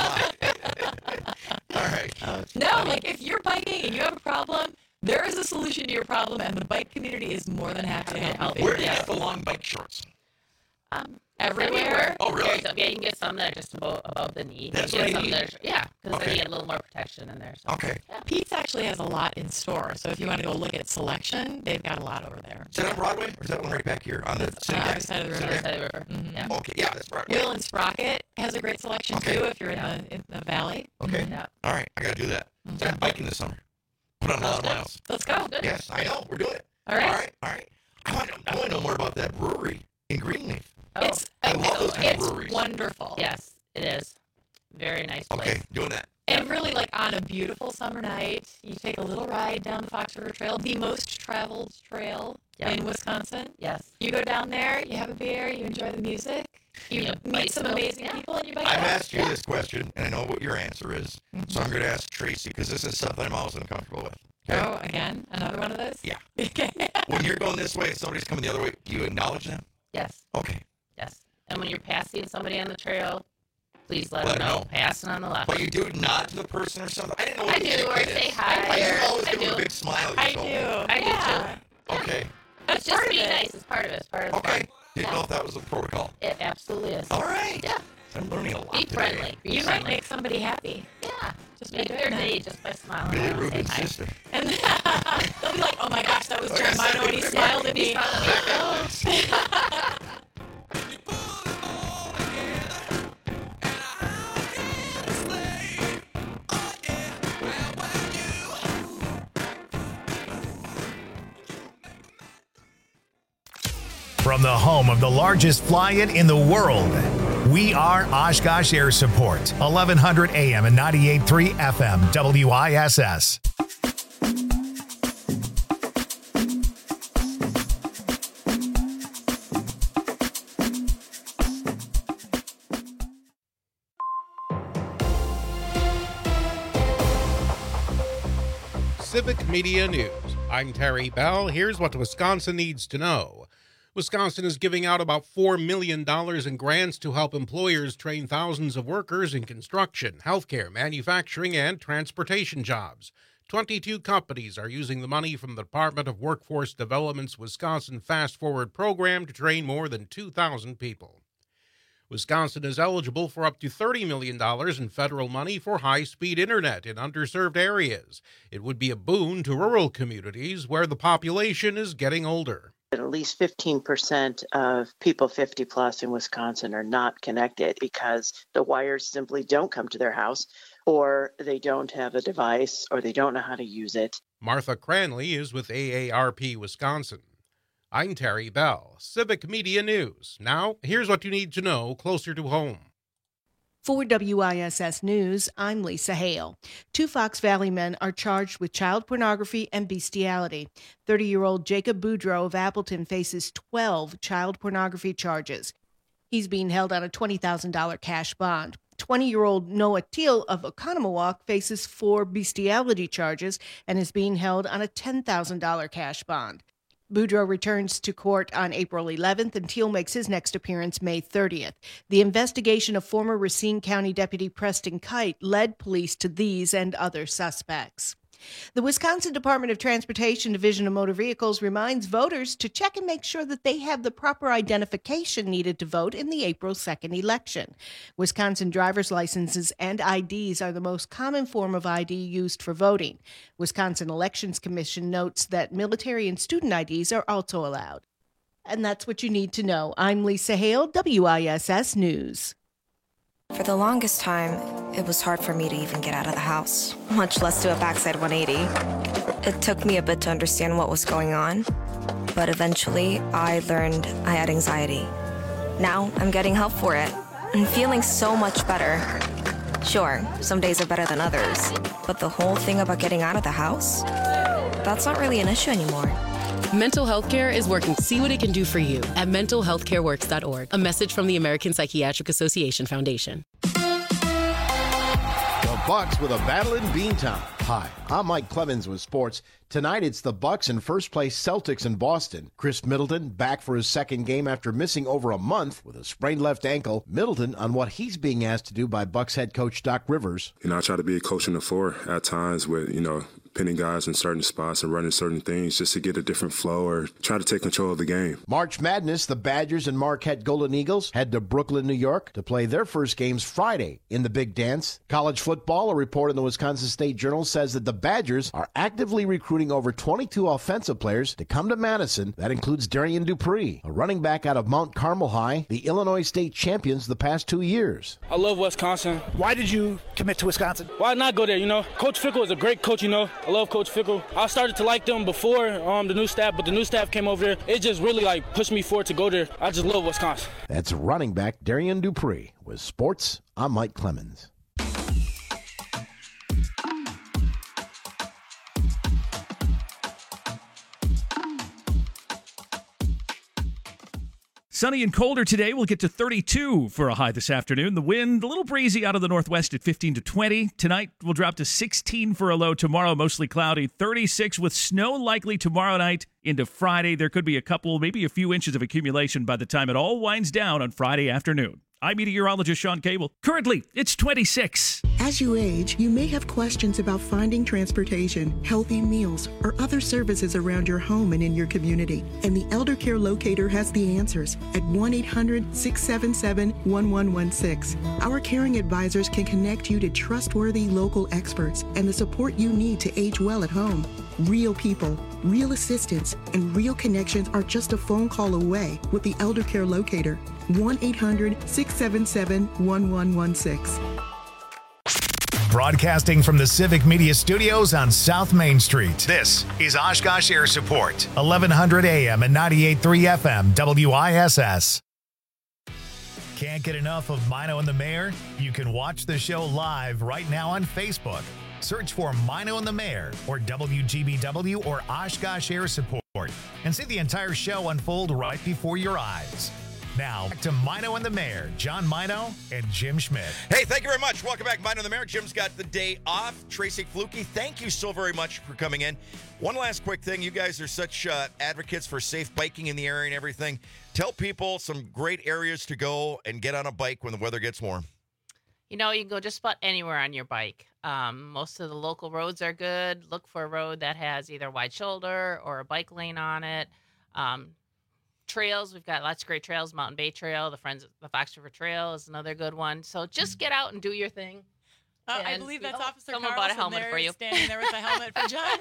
All right. No, if you're biking and you have a problem, there is a solution to your problem, and the bike community is more than happy to help you. Where do you get the long bike shorts? Everywhere. Oh, really? Yeah, you can get some that are just above the knee. That's what I need. Because then you get a little more protection in there. So. Okay. Yeah, Pete's actually has a lot in store, so if you want to go look at selection, they've got a lot over there. Is that on Broadway, or is that one right back here on the city? Other side of the river. Side of the river. Mm-hmm. Yeah. Okay, yeah, that's Broadway. Wheel and Sprocket has a great selection too if you're in the valley. Okay. Yeah. All right, I got to do that. So I'm biking this summer. Put on a lot of miles. Let's go. Yes, I know. We're doing it. All right. I want to know more about that brewery in Greenleaf. I love those kind of breweries. It's wonderful. Yes, it is. Very nice place. Okay, doing that. And really, on a beautiful summer night, you take a little ride down the Fox River Trail, the most traveled trail in Wisconsin. Yes. You go down there, you have a beer, you enjoy the music, you meet some amazing people, and you bike. I've asked you this question, and I know what your answer is, so I'm going to ask Tracy, because this is something I'm always uncomfortable with. Okay? Oh, again? Another one of those? Yeah. When you're going this way and somebody's coming the other way, do you acknowledge them? Yes. Okay. Yes. And when you're passing somebody on the trail, please let them know. Passing on the left. But you do nod to the person or something? I didn't know what I do, or say hi. I always give them a big smile. I do too. Okay. It's just being nice. It's part of it. It's part of the fun. Didn't know if that was a protocol. It absolutely is. All right. Yeah. I'm learning a lot Be today. friendly. You might make somebody happy. Yeah. Just make their day just by smiling. Billy Rubin's Say hi. sister. And they'll be like, oh my gosh, that was Joe Mino when he smiled at me. From the home of the largest fly-in in the world, We are Oshkosh Air Support, 1100 AM and 98.3 FM, WISS. Civic Media News. I'm Terry Bell. Here's what Wisconsin needs to know. Wisconsin is giving out about $4 million in grants to help employers train thousands of workers in construction, healthcare, manufacturing, and transportation jobs. 22 companies are using the money from the Department of Workforce Development's Wisconsin Fast Forward program to train more than 2,000 people. Wisconsin is eligible for up to $30 million in federal money for high-speed internet in underserved areas. It would be a boon to rural communities where the population is getting older. At least 15% of people 50 plus in Wisconsin are not connected because the wires simply don't come to their house, or they don't have a device, or they don't know how to use it. Martha Cranley is with AARP Wisconsin. I'm Terry Bell, Civic Media News. Now, here's what you need to know closer to home. For WISS News, I'm Lisa Hale. 2 Fox Valley men are charged with child pornography and bestiality. 30-year-old Jacob Boudreau of Appleton faces 12 child pornography charges. He's being held on a $20,000 cash bond. 20-year-old Noah Teal of Oconomowoc faces 4 bestiality charges and is being held on a $10,000 cash bond. Boudreau returns to court on April 11th, and Teal makes his next appearance May 30th. The investigation of former Racine County Deputy Preston Kite led police to these and other suspects. The Wisconsin Department of Transportation Division of Motor Vehicles reminds voters to check and make sure that they have the proper identification needed to vote in the April 2nd election. Wisconsin driver's licenses and IDs are the most common form of ID used for voting. Wisconsin Elections Commission notes that military and student IDs are also allowed. And that's what you need to know. I'm Lisa Hale, WISS News. For the longest time, it was hard for me to even get out of the house, much less do a backside 180. It took me a bit to understand what was going on, but eventually I learned I had anxiety. Now I'm getting help for it and feeling so much better. Sure, some days are better than others, but the whole thing about getting out of the house, that's not really an issue anymore. Mental health care is working to see what it can do for you at mentalhealthcareworks.org. A message from the American Psychiatric Association Foundation. The Bucks with a battle in Beantown. Hi, I'm Mike Clemens with sports. Tonight it's the Bucks and first-place Celtics in Boston. Chris Middleton back for his second game after missing over a month with a sprained left ankle. Middleton on what he's being asked to do by Bucks head coach Doc Rivers. I try to be a coach in the four at times with, pinning guys in certain spots and running certain things just to get a different flow or try to take control of the game. March Madness, the Badgers and Marquette Golden Eagles head to Brooklyn, New York to play their first games Friday in the Big Dance. College football, a report in the Wisconsin State Journal says that the Badgers are actively recruiting over 22 offensive players to come to Madison. That includes Darian Dupree, a running back out of Mount Carmel High, the Illinois State champions the past 2 years. I love Wisconsin. Why did you commit to Wisconsin? Why not go there, Coach Fickle is a great coach, I love Coach Fickle. I started to like them before the new staff, but the new staff came over there. It just really pushed me forward to go there. I just love Wisconsin. That's running back Darian Dupree. With sports, I'm Mike Clemens. Sunny and colder today. We'll get to 32 for a high this afternoon. The wind a little breezy out of the northwest at 15 to 20. Tonight we'll drop to 16 for a low. Tomorrow mostly cloudy. 36 with snow likely tomorrow night into Friday. There could be a couple, maybe a few inches of accumulation by the time it all winds down on Friday afternoon. I'm meteorologist Sean Cable. Currently, it's 26. As you age, you may have questions about finding transportation, healthy meals, or other services around your home and in your community. And the Elder Care Locator has the answers at 1-800-677-1116. Our caring advisors can connect you to trustworthy local experts and the support you need to age well at home. Real people, real assistance, and real connections are just a phone call away with the Elder Care Locator. 1-800-677-1116. Broadcasting from the Civic Media Studios on South Main Street. This is Oshkosh Air Support, 1100 AM and 98.3 FM, WISS. Can't get enough of Mino and the Mayor? You can watch the show live right now on Facebook. Search for Mino and the Mayor or WGBW or Oshkosh Air Support and see the entire show unfold right before your eyes. Now, back to Mino and the Mayor, John Mino and Jim Schmidt. Hey, thank you very much. Welcome back, Mino and the Mayor. Jim's got the day off. Tracy Fluke, thank you so very much for coming in. One last quick thing. You guys are such advocates for safe biking in the area and everything. Tell people some great areas to go and get on a bike when the weather gets warm. You know, you can go just about anywhere on your bike. Most of the local roads are good. Look for a road that has either a wide shoulder or a bike lane on it. Trails, we've got lots of great trails. Mountain Bay Trail, the Fox River Trail is another good one. So just get out and do your thing. I believe that's Officer someone Carlson bought a helmet there, for you. standing there with a helmet for John.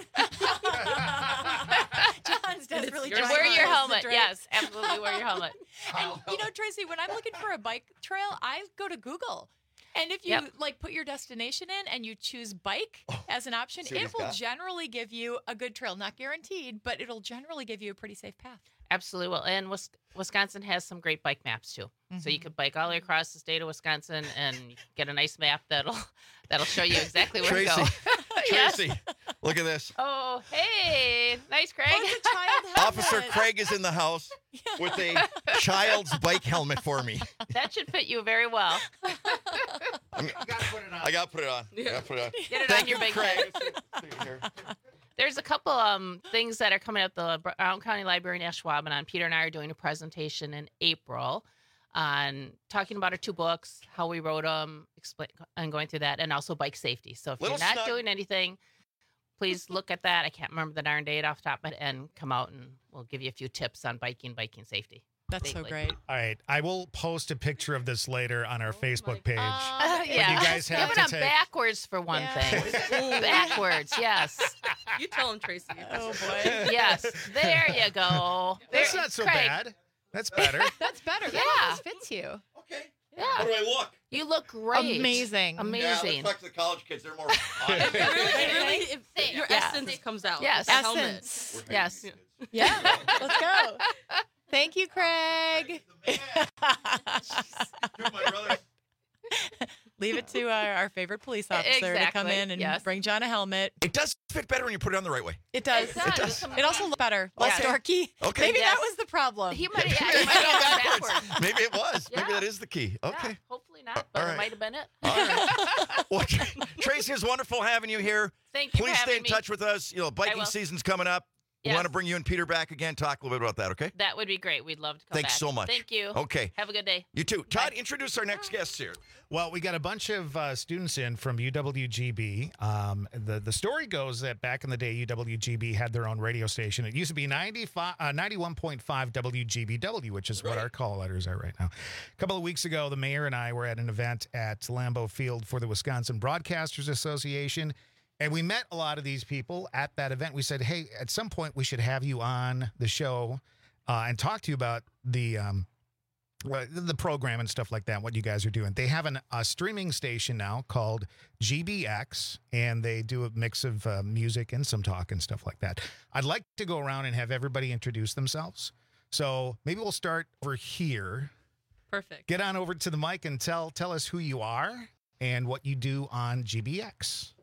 John's desperately trying Wear to your close the helmet. drapes. Yes, absolutely wear your helmet. And you know, Tracy, when I'm looking for a bike trail, I go to Google. And if you put your destination in and you choose bike as an option, see what it he's will got. generally give you a good trail. Not guaranteed, but it'll generally give you a pretty safe path. Absolutely will. And Wisconsin has some great bike maps too. So you could bike all the way across the state of Wisconsin and get a nice map that'll show you exactly where to go. Yes. Tracy, look at this. Oh, hey, nice, Craig. Officer Craig is in the house with a child's bike helmet for me. That should fit you very well. I got to put it on. I got to put it on. Get it Thank on your you, big Craig. head. There's a couple things that are coming up. The Brown County Library in Ashwaubenon. Peter and I are doing a presentation in April on talking about our two books, how we wrote them, and going through that, and also bike safety. So if Little you're not snug. doing anything, please look at that. I can't remember the darn date off the top of my head, and come out and we'll give you a few tips on biking safety. That's so great. All right. I will post a picture of this later on our Facebook page. Yeah. You guys have Give to it on take... backwards for one thing. Backwards, yes. You tell him, Tracy. Oh, boy. Yes. There you go. That's not so Craig. bad. That's better. That's better. Yeah. That fits you. Yeah. How do I look? You look great. Amazing. Amazing. Yeah, let's talk to the college kids. They're more. Your essence comes out. Yes. The helmet. Essence. Yes. Yeah. Let's go. Thank you, Craig. Leave it to our favorite police officer to come in and bring John a helmet. It does fit better when you put it on the right way. It does. It does. It also looks better. Less dorky. Okay. Maybe that was the problem. He might have gone backwards. Maybe it was. Maybe that is the key. Okay. Yeah, hopefully not, but it might have been it. All right. Well, Tracy, it's wonderful having you here. Thank you Please for stay in having me. touch with us. You know, biking will. season's coming up. We Yes. want to bring you and Peter back again, talk a little bit about that, okay? That would be great. We'd love to come Thanks back. so much. Thank you. Okay. Have a good day. You too. Todd, introduce our next guests here. Well, we got a bunch of students in from UWGB. The story goes that back in the day, UWGB had their own radio station. It used to be 91.5 WGBW, which is what our call letters are right now. A couple of weeks ago, the mayor and I were at an event at Lambeau Field for the Wisconsin Broadcasters Association. And we met a lot of these people at that event. We said, hey, at some point we should have you on the show and talk to you about the program and stuff like that, what you guys are doing. They have a streaming station now called GBX, and they do a mix of music and some talk and stuff like that. I'd like to go around and have everybody introduce themselves. So maybe we'll start over here. Perfect. Get on over to the mic and tell us who you are and what you do on GBX.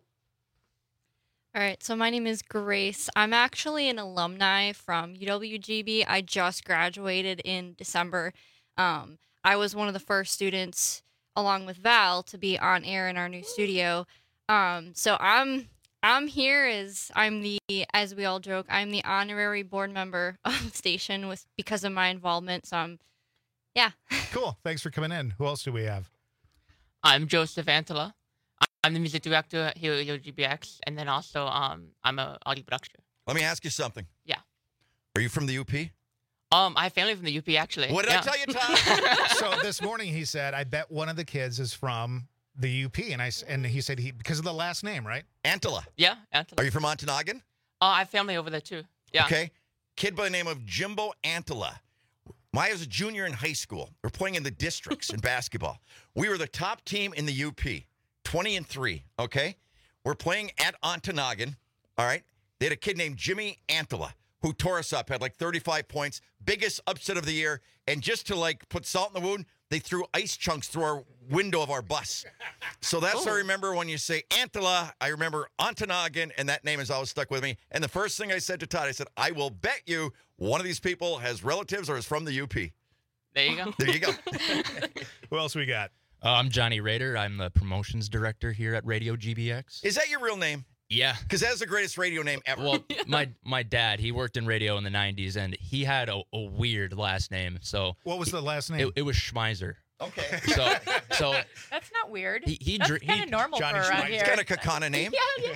All right, so my name is Grace. I'm actually an alumni from UWGB. I just graduated in December. I was one of the first students, along with Val, to be on air in our new studio. So I'm here as as we all joke, I'm the honorary board member of the station because of my involvement. So yeah. Cool. Thanks for coming in. Who else do we have? I'm Joseph Antela. I'm the music director here at UGBX, and then also I'm an audio producer. Let me ask you something. Yeah. Are you from the UP? I have family from the UP, actually. What did I tell you, Tom? So this morning he said, I bet one of the kids is from the UP. And he said because of the last name, right? Antela. Yeah, Antela. Are you from Ontonagon? I have family over there, too. Yeah. Okay. Kid by the name of Jimbo Antela. Maya's a junior in high school. We're playing in the districts in basketball. We were the top team in the UP, 20-3, okay? We're playing at Ontonagon, all right? They had a kid named Jimmy Antela who tore us up, had like 35 points, biggest upset of the year. And just to like put salt in the wound, they threw ice chunks through our window of our bus. So that's what I remember when you say Antela. I remember Ontonagon, and that name has always stuck with me. And the first thing I said to Todd, I said, I will bet you one of these people has relatives or is from the UP. There you go. There you go. Who else we got? I'm Johnny Rader. I'm the promotions director here at Radio GBX. Is that your real name? Yeah. Because that's the greatest radio name ever. Well, my dad, he worked in radio in the 90s, and he had a weird last name. So what was the last name? It was Schmeiser. Okay. So That's not weird. That's kind of normal Johnny for around Schmeiser. here. It's kind of Kakana name.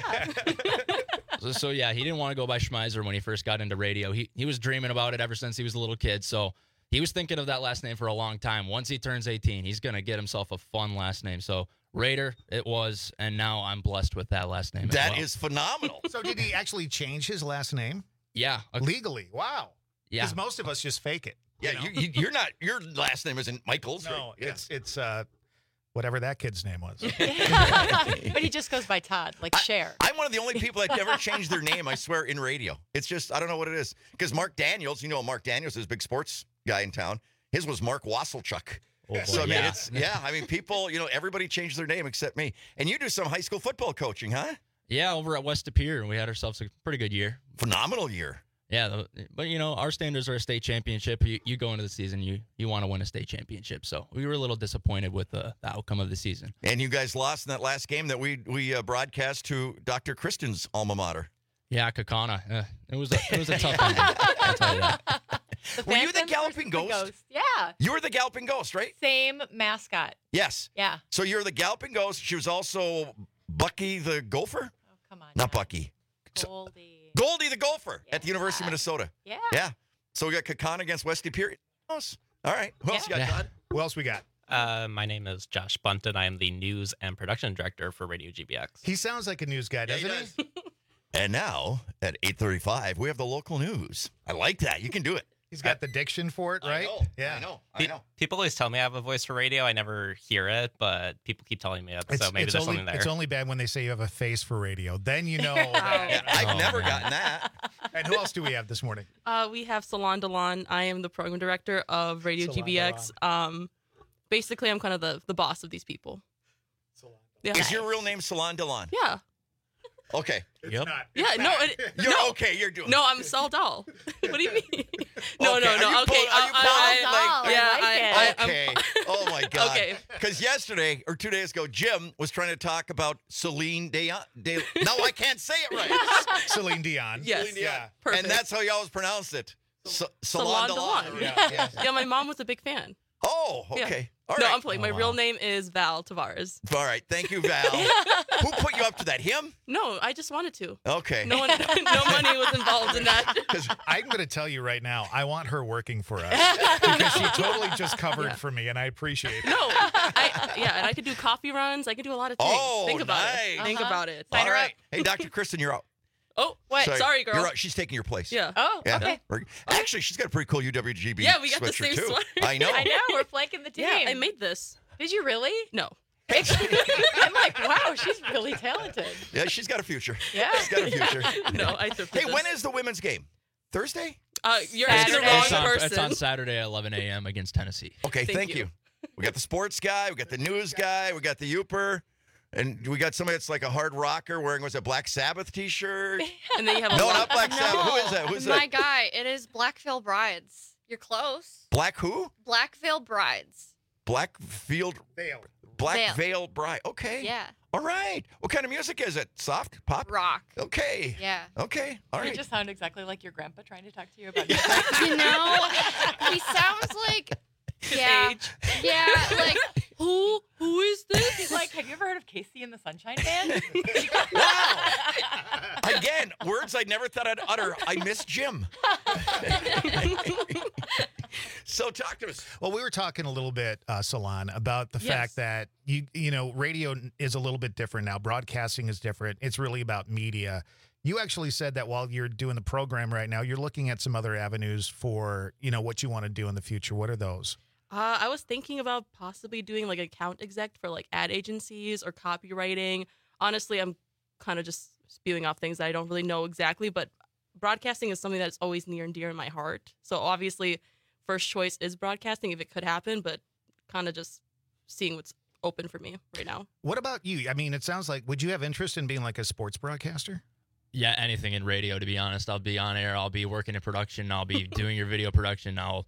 Yeah. So yeah, he didn't want to go by Schmeiser when he first got into radio. He was dreaming about it ever since he was a little kid. So he was thinking of that last name for a long time. Once he turns 18, he's going to get himself a fun last name. So Raider it was, and now I'm blessed with that last name. That is phenomenal. So did he actually change his last name? Yeah. Legally. Wow. Yeah. Because most of us just fake it. Yeah, you're not. Your last name isn't Michaels. No, right? it's whatever that kid's name was. But he just goes by Todd, like Cher. I'm one of the only people that never changed their name, I swear, in radio. It's just, I don't know what it is. Because Mark Daniels, Mark Daniels is a big sports guy in town. His was Mark Wasselchuk. Oh, So, I mean, people, everybody changed their name except me. And you do some high school football coaching, huh? Yeah, over at West Superior, and we had ourselves a pretty good year. Phenomenal year. Yeah, but our standards are a state championship. You go into the season, you want to win a state championship. So we were a little disappointed with the outcome of the season. And you guys lost in that last game that we broadcast to Dr. Kristen's alma mater. Yeah, Kakana. It was a tough one. I'll tell you that. Were you the Galloping Ghost? Yeah. You were the Galloping Ghost, right? Same mascot. Yes. Yeah. So you're the Galloping Ghost. She was also Bucky the Gopher? Oh, come on. Not Bucky. Goldie the Gopher at the University of Minnesota. Yeah. Yeah. So we got Kakana against West Superior. All right. Who else you got, Todd? Who else we got? My name is Josh Bunton. I am the news and production director for Radio GBX. He sounds like a news guy, doesn't he? And now at 8:35, we have the local news. I like that. You can do it. He's got the diction for it, right? I know. People always tell me I have a voice for radio. I never hear it, but people keep telling me that. So maybe there's something there. It's only bad when they say you have a face for radio. Then you know. I've never gotten that. And who else do we have this morning? We have Salon Delon. I am the program director of Radio Salon GBX. Basically, I'm kind of the boss of these people. Yeah. Is your real name Salon Delon? Yeah. Okay. Yep. Yeah, no. You're okay. You're doing. No, I'm Saldal. What do you mean? No. Okay. Are you Okay. Okay. Oh my God. Okay. Because yesterday or 2 days ago, Jim was trying to talk about Celine Dion. No, I can't say it right. Celine Dion. Yes. Celine Dion. Yeah. Perfect. And that's how you always pronounce it. Salon Delon. Delon. Yeah, my mom was a big fan. Oh, okay. Yeah. All no, right. I'm playing. My real name is Val Tavares. All right. Thank you, Val. Who put you up to that? Him? No, I just wanted to. Okay. No money was involved in that. Because I'm going to tell you right now, I want her working for us because she totally just covered for me, and I appreciate it. No, and I could do coffee runs. I could do a lot of things. Oh, Think about nice. it. Think about it. All right. Hey, Dr. Kristen, you're out. Oh, what? Sorry, girl. You're out. She's taking your place. Yeah. Oh, okay. Actually, she's got a pretty cool UWGB Yeah, we got the sweatshirt same too. sweater. I know. I know. We're flanking the team. Yeah, I made this. Did you really? No. I'm like, wow, she's really talented. Yeah, she's got a future. Yeah. She's got a future. No, I took Hey, when is the women's game? Thursday? You're asking the wrong person. It's on Saturday at 11 a.m. against Tennessee. Okay, thank you. We got the sports guy, we got the news guy, we got the Youper, and we got somebody that's like a hard rocker wearing, was a Black Sabbath t-shirt? And then you have a No, not Black Sabbath. Who is that? Who's My that? guy, it is Black Veil Brides. You're close. Black who? Black Veil Brides. Black Veil Bride. Okay. Yeah. All right. What kind of music is it? Soft? Pop? Rock. Okay. Yeah. Okay. All You right. just sound exactly like your grandpa trying to talk to you about You know, he sounds like yeah, like who is this? He's like, have you ever heard of Casey and the Sunshine Band? Again, words I never thought I'd utter. I miss Jim. So talk to us. Well, we were talking a little bit, Salon, about the fact that you know radio is a little bit different now. Broadcasting is different. It's really about media. You actually said that while you're doing the program right now, you're looking at some other avenues for what you want to do in the future. What are those? I was thinking about possibly doing like account exec for like ad agencies or copywriting. Honestly, I'm kind of just spewing off things that I don't really know exactly, but broadcasting is something that's always near and dear in my heart. So obviously, first choice is broadcasting if it could happen, but kind of just seeing what's open for me right now. What about you? I mean, it sounds like, would you have interest in being like a sports broadcaster? Yeah, anything in radio, to be honest. I'll be on air. I'll be working in production. I'll be doing your video production. I'll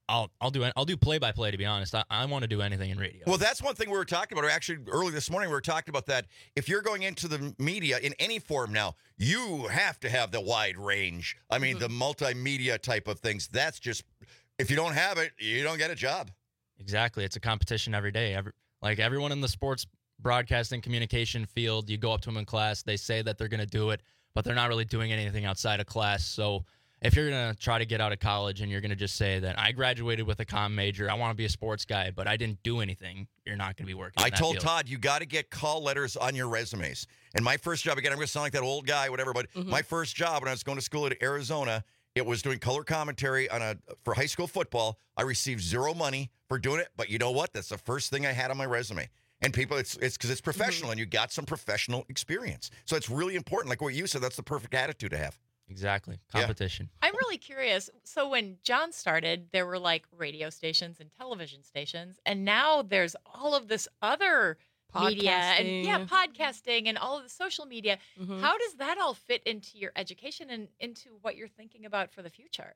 do play-by-play, to be honest. I want to do anything in radio. Well, that's one thing we were talking about. Or actually, early this morning, we were talking about that. If you're going into the media in any form now, you have to have the wide range. I mean, the multimedia type of things. That's just, if you don't have it, you don't get a job. Exactly. It's a competition every day. Everyone in the sports broadcasting communication field, you go up to them in class, they say that they're going to do it, but they're not really doing anything outside of class. So if you're going to try to get out of college and you're going to just say that I graduated with a comm major, I want to be a sports guy, but I didn't do anything, you're not going to be working in that told field. Todd, you got to get call letters on your resumes. And my first job, again, I'm going to sound like that old guy, whatever, but my first job when I was going to school at Arizona, it was doing color commentary for high school football. I received zero money for doing it, but you know what? That's the first thing I had on my resume. And people, it's because it's professional, and you got some professional experience. So it's really important. Like what you said, that's the perfect attitude to have. Exactly. Competition. I'm really curious. So when John started, there were like radio stations and television stations, and now there's all of this other media and podcasting and all of the social media. How does that all fit into your education and into what you're thinking about for the future?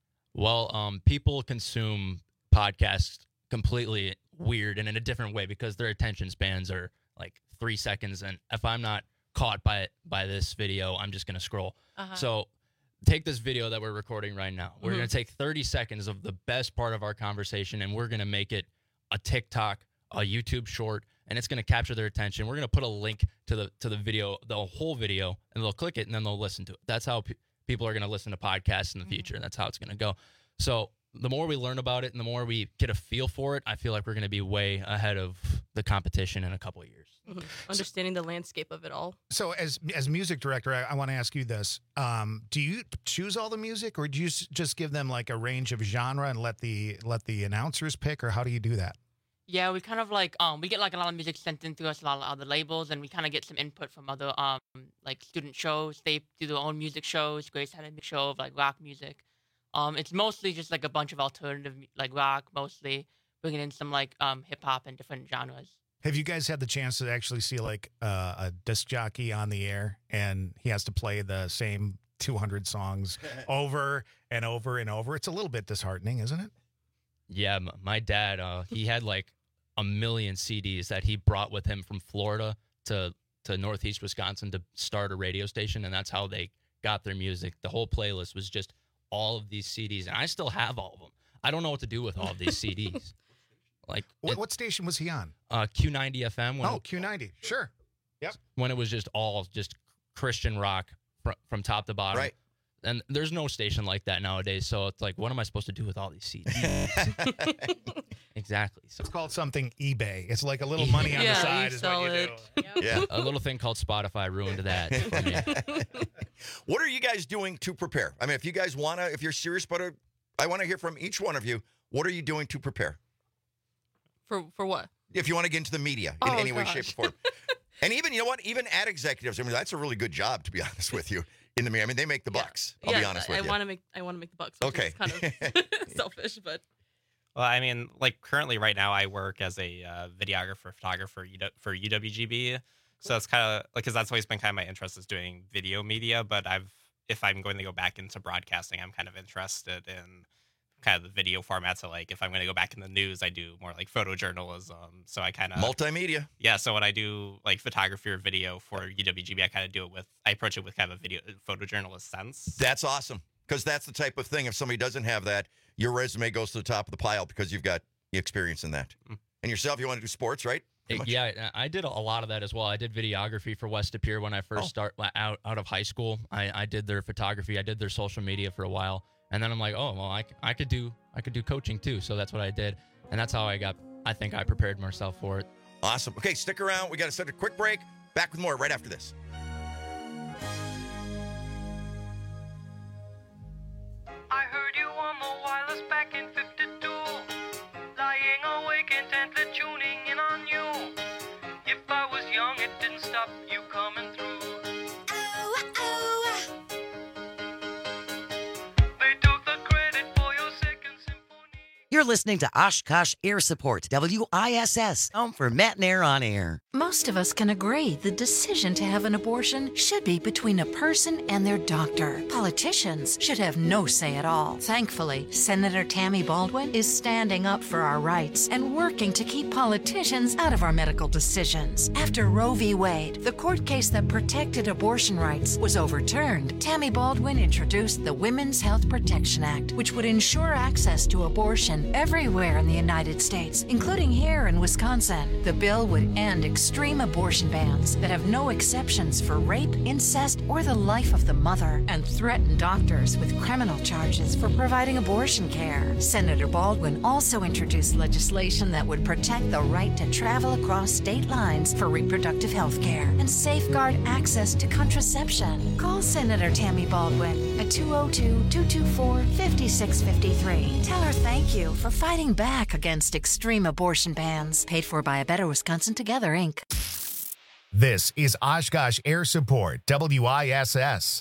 Well, people consume podcasts completely weird and in a different way because their attention spans are like 3 seconds, and if I'm not caught by this video, I'm just going to scroll. So take this video that we're recording right now. We're going to take 30 seconds of the best part of our conversation, and we're going to make it a TikTok, a YouTube short, and it's going to capture their attention. We're going to put a link to the video, the whole video, and they'll click it, and then they'll listen to it. That's how people are going to listen to podcasts in the future. That's how it's going to go. So the more we learn about it and the more we get a feel for it, I feel like we're going to be way ahead of the competition in a couple of years. Understanding the landscape of it all. So as music director, I want to ask you this. Do you choose all the music, or do you just give them like a range of genre and let the announcers pick, or how do you do that? Yeah, we kind of like we get like a lot of music sent in to us, a lot of other labels, and we kind of get some input from other like student shows. They do their own music shows. Grace had a show of like rock music. It's mostly just like a bunch of alternative like rock, mostly bringing in some like hip hop and different genres. Have you guys had the chance to actually see like a disc jockey on the air, and he has to play the same 200 songs over and over and over? It's a little bit disheartening, isn't it? Yeah, my dad, he had like 1 million CDs that he brought with him from Florida to Northeast Wisconsin to start a radio station, and that's how they got their music. The whole playlist was just all of these CDs, and I still have all of them. I don't know what to do with all of these CDs. Like, what station was he on? Q90 FM. Q90, sure. Yep. When it was just all Christian rock from top to bottom. Right. And there's no station like that nowadays, so it's like, what am I supposed to do with all these CDs? Exactly. So it's called something eBay. It's like a little money on the side is what you do. Yeah. A little thing called Spotify ruined that for me. What are you guys doing to prepare? I mean, if you guys want to, if you're serious about it, I want to hear from each one of you. What are you doing to prepare? For what? If you want to get into the media in any way, shape, or form. And even, you know what? Even ad executives, I mean, that's a really good job, to be honest with you. In the media, I mean, they make the bucks. I'll be honest with you. I want to make the bucks. Which is kind of selfish, but. Well, I mean, like currently right now I work as a videographer, photographer for UWGB. So it's kind of like, because that's always been kind of my interest is doing video media. But if I'm going to go back into broadcasting, I'm kind of interested in kind of the video format. So like if I'm going to go back in the news, I do more like photojournalism. So I kind of multimedia. Yeah. So when I do like photography or video for UWGB, I approach it with kind of a photojournalist sense. That's awesome. Because that's the type of thing, if somebody doesn't have that, your resume goes to the top of the pile because you've got experience in that. And yourself, you want to do sports, right? Yeah, I did a lot of that as well. I did videography for West Appear when I first started out of high school. I did their photography. I did their social media for a while. And then I'm like, oh, well, I could do coaching too. So that's what I did. And that's how I think I prepared myself for it. Awesome. Okay, stick around. We got to set a quick break. Back with more right after this. I heard you on the wireless back in 52, lying awake intently tuning in on you. If I was young, it didn't stop you coming through. They took the credit for your second symphony. You're listening to Oshkosh Air Support, WISS, home for Matt and Air on Air. Most of us can agree the decision to have an abortion should be between a person and their doctor. Politicians should have no say at all. Thankfully, Senator Tammy Baldwin is standing up for our rights and working to keep politicians out of our medical decisions. After Roe v. Wade, the court case that protected abortion rights, was overturned, Tammy Baldwin introduced the Women's Health Protection Act, which would ensure access to abortion everywhere in the United States, including here in Wisconsin. The bill would end extreme abortion bans that have no exceptions for rape, incest, or the life of the mother, and threaten doctors with criminal charges for providing abortion care. Senator Baldwin also introduced legislation that would protect the right to travel across state lines for reproductive health care and safeguard access to contraception. Call Senator Tammy Baldwin at 202-224-5653. Tell her thank you for fighting back against extreme abortion bans. Paid for by A Better Wisconsin Together, Inc. This is Oshkosh Air Support, WISS.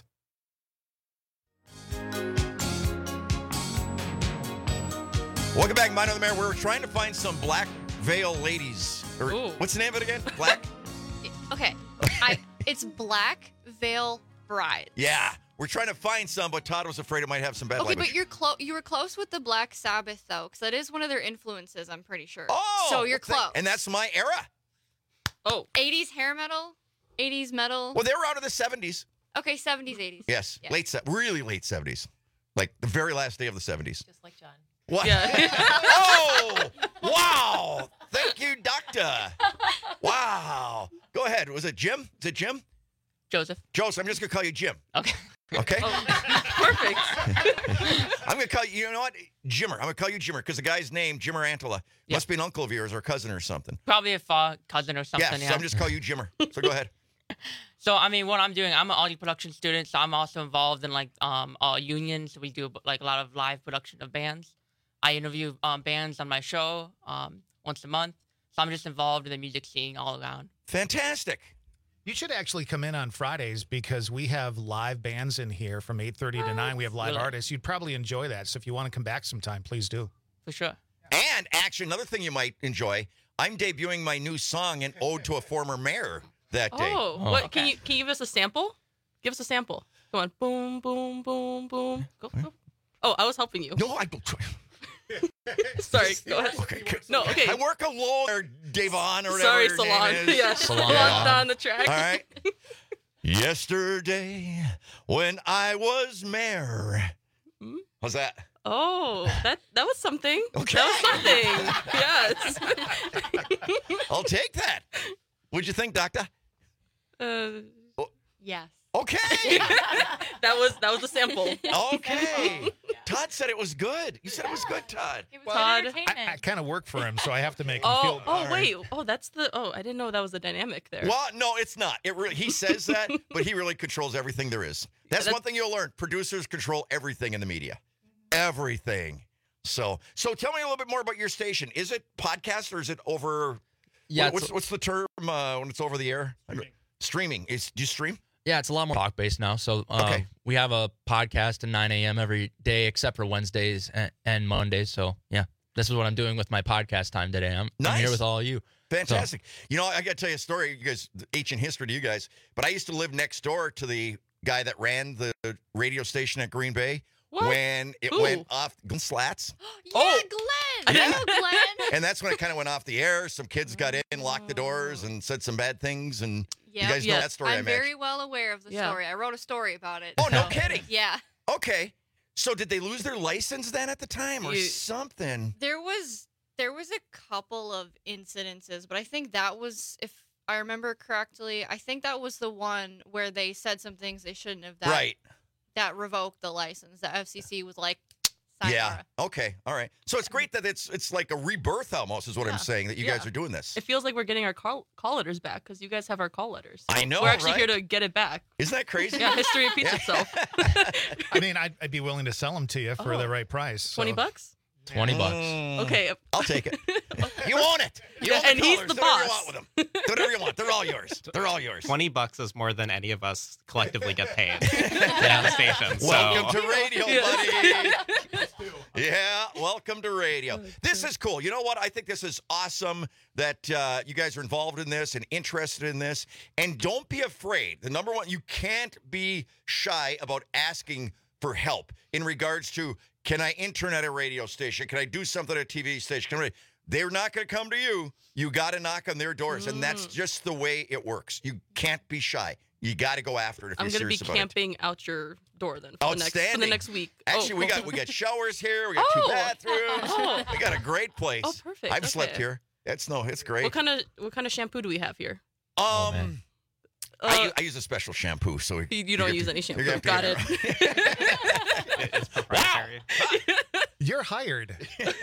Welcome back, Mind on the Mayor. We're trying to find some black veil ladies. Or, what's the name of it again? Black? Okay. It's Black Veil Bride. Yeah. We're trying to find some, but Todd was afraid it might have some bad Okay, language. but you were close with the Black Sabbath, though, because that is one of their influences, I'm pretty sure. Oh! So you're close. And that's my era. Oh. 80s hair metal? 80s metal? Well, they were out of the 70s. Okay, 70s, 80s. Yes. Yeah. Really late 70s. Like the very last day of the 70s. Just like John. What? Yeah. Oh! Wow! Thank you, Doctor. Wow. Go ahead. Was it Jim? Is it Jim? Joseph. Joseph. I'm just going to call you Jim. Okay. Okay? Perfect. I'm going to call you, you know what? Jimmer. I'm going to call you Jimmer because the guy's name, Jimmer Antela, must be an uncle of yours or a cousin or something. Probably a cousin or something. Yes, so I'm just calling you Jimmer. So go ahead. So, I mean, what I'm doing, I'm an audio production student, so I'm also involved in, like, unions. We do, like, a lot of live production of bands. I interview bands on my show once a month. So I'm just involved in the music scene all around. Fantastic. You should actually come in on Fridays because we have live bands in here from 8:30 to 9. We have live Really? artists. You'd probably enjoy that. So if you want to come back sometime, please do. For sure. And actually, another thing you might enjoy, I'm debuting my new song, An Ode to a Former Mayor, that day. Oh, what? Can you give us a sample? Give us a sample. Come on. Boom, boom, boom, boom. Go. Oh, I was helping you. No, I... Sorry, go ahead. Okay. No, okay. I work alone, or Davon, or whatever Sorry, your Salon. name is. Yeah, Salon on the track. All right. Yesterday, when I was mayor. How's that? Oh, that was something. Okay. That was something. Yes. I'll take that. What'd you think, Doctor? Yes. Okay. that was a sample. Okay. Todd said it was good. You said it was good, Todd. It was Todd. entertainment. I kind of work for him, so I have to make him feel. Oh, wait. Oh, that's the. Oh, I didn't know that was the dynamic there. Well, no, it's not. It really, he says that, but he really controls everything there is. That's one thing you'll learn. Producers control everything in the media. Everything. So tell me a little bit more about your station. Is it podcast or is it over? Yeah. What's the term when it's over the air? Streaming. Do you stream? Yeah, it's a lot more talk-based now. So we have a podcast at 9 a.m. every day except for Wednesdays and Mondays. So, yeah, this is what I'm doing with my podcast time today. I'm here with all of you. Fantastic. You know, I got to tell you a story. You guys, ancient history to you guys. But I used to live next door to the guy that ran the radio station at Green Bay. What? When it went off, Glenn Slats. Glenn. I Yeah. know Glenn. And that's when it kind of went off the air. Some kids got in, locked the doors, and said some bad things. And you guys know that story, I I'm imagine. very well aware of the story. I wrote a story about it. Oh, no kidding. Yeah. Okay. So did they lose their license then at the time or something? There was a couple of incidences, but I think that was, if I remember correctly, I think that was the one where they said some things they shouldn't have. That revoked the license. The FCC was like, yeah. Okay. All right. So it's great that it's like a rebirth almost is what I'm saying, that you guys are doing this. It feels like we're getting our call letters back because you guys have our call letters. I know, We're actually right? here to get it back. Isn't that crazy? Yeah, history repeats itself. I mean, I'd be willing to sell them to you for the right price. So. $20? $20. Okay. I'll take it. You own it. You own the And he's colors. the Do whatever you boss. want with them. Do whatever you want. They're all yours. They're all yours. $20 is more than any of us collectively get paid at the station. So. Welcome to radio, buddy. Yeah, welcome to radio. This is cool. You know what? I think this is awesome that you guys are involved in this and interested in this. And don't be afraid. The number one, you can't be shy about asking for help in regards to, can I intern at a radio station? Can I do something at a TV station? They're not going to come to you. You got to knock on their doors, and that's just the way it works. You can't be shy. You got to go after it if I'm you're gonna serious be about it. camping out your door then for Outstanding. the next week. Actually, we got showers here. We got 2 bathrooms. We got a great place. Oh, perfect. I've slept Okay. here. It's great. What kind of shampoo do we have here? I use a special shampoo, so You don't use any shampoo. you're gonna have Got to it. It's proprietary. You're hired.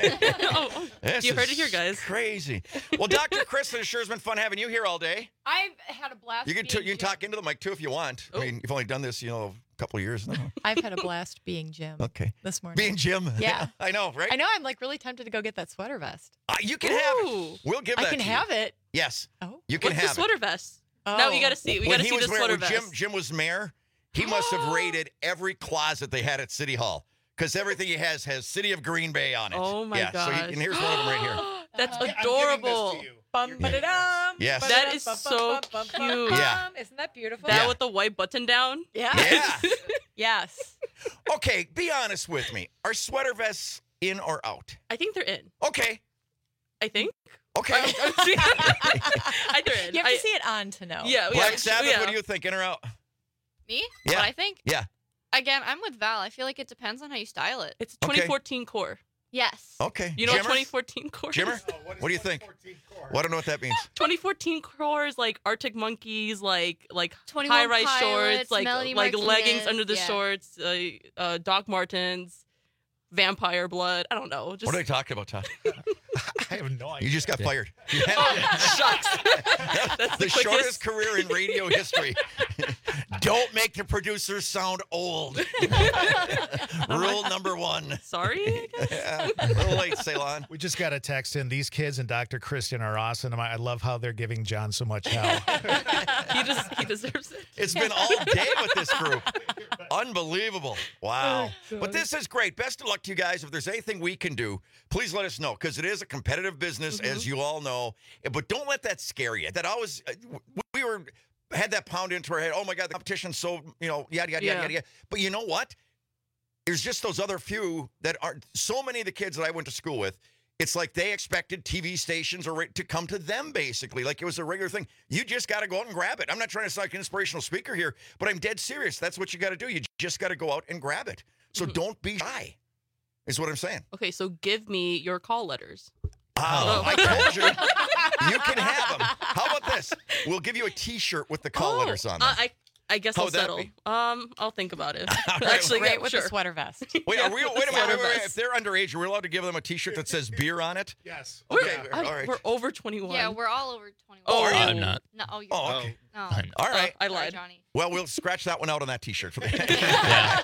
This You heard it is here, guys. Crazy. Well, Dr. Kristen, it sure has been fun having you here all day. I've had a blast. You can talk into the mic too if you want. I mean, you've only done this, a couple of years now. I've had a blast being Jim. Okay. This morning. Being Jim. Yeah. I know, right? I know. I'm like really tempted to go get that sweater vest. You can have it. We'll give that I can to you. have it. Yes. Oh. You can What's have the sweater vest? No, you got to see. We got to see the sweater vest. Jim was mayor. He must have raided every closet they had at City Hall because everything he has City of Green Bay on it. Oh my gosh. And here's one of them right here. That's adorable. Yes. That is so cute. Yeah. Isn't that beautiful? That with the white button down. Yeah. Yeah. Yes. Okay, be honest with me. Are sweater vests in or out? I think they're in. Okay. I think. Okay. I think they're in. You have to see it on to know. Yeah. Black Sabbath, what do you think? In or out? Me? Yeah. What I think? Yeah. Again, I'm with Val. I feel like it depends on how you style it. It's 2014 core. Yes. Okay. You know what Jimmer? 2014 core is? Jimmer, what do you think? Well, I don't know what that means. 2014 core is like Arctic Monkeys, like 21 high-rise Pilots, shorts, like Melody leggings Martinez, under the yeah. shorts, Doc Martens, Vampire Blood. I don't know. Just What are they talking about, Todd? I have no idea. You just got fired. shucks. That's the the shortest quickest. career in radio history. Don't make the producers sound old. Rule number 1. Sorry? Yeah, a little late, Ceylon. We just got a text in. These kids and Dr. Christian are awesome. I love how they're giving John so much hell. He deserves it. It's been all day with this group. Unbelievable. Wow. But this is great. Best of luck to you guys. If there's anything we can do, please let us know because it is a competitive business, as you all know. But don't let that scare you. That always, we had that pound into our head. Oh my God, the competition's so, yada, yada, yada, yada. But you know what? There's just those other few that aren't. So many of the kids that I went to school with, it's like they expected TV stations to come to them, basically. Like it was a regular thing. You just got to go out and grab it. I'm not trying to sound like an inspirational speaker here, but I'm dead serious. That's what you got to do. You just got to go out and grab it. So don't be shy, is what I'm saying. Okay, so give me your call letters. Oh, I told you. You can have them. How about this? We'll give you a T-shirt with the call letters on them. I guess How I'll would that settle. be? I'll think about it. right. Actually, Great yeah, with sure. the sweater vest. Wait, are we? Wait a Sweater minute. vest. If they're underage, are we allowed to give them a T-shirt that says beer on it? Yes. Okay. All right. We're over 21. Yeah, we're all over 21. Oh, are you? I'm not. No, you're Oh, okay. No. All right. I Sorry, lied. Johnny. Well, we'll scratch that one out on that T-shirt. Yeah.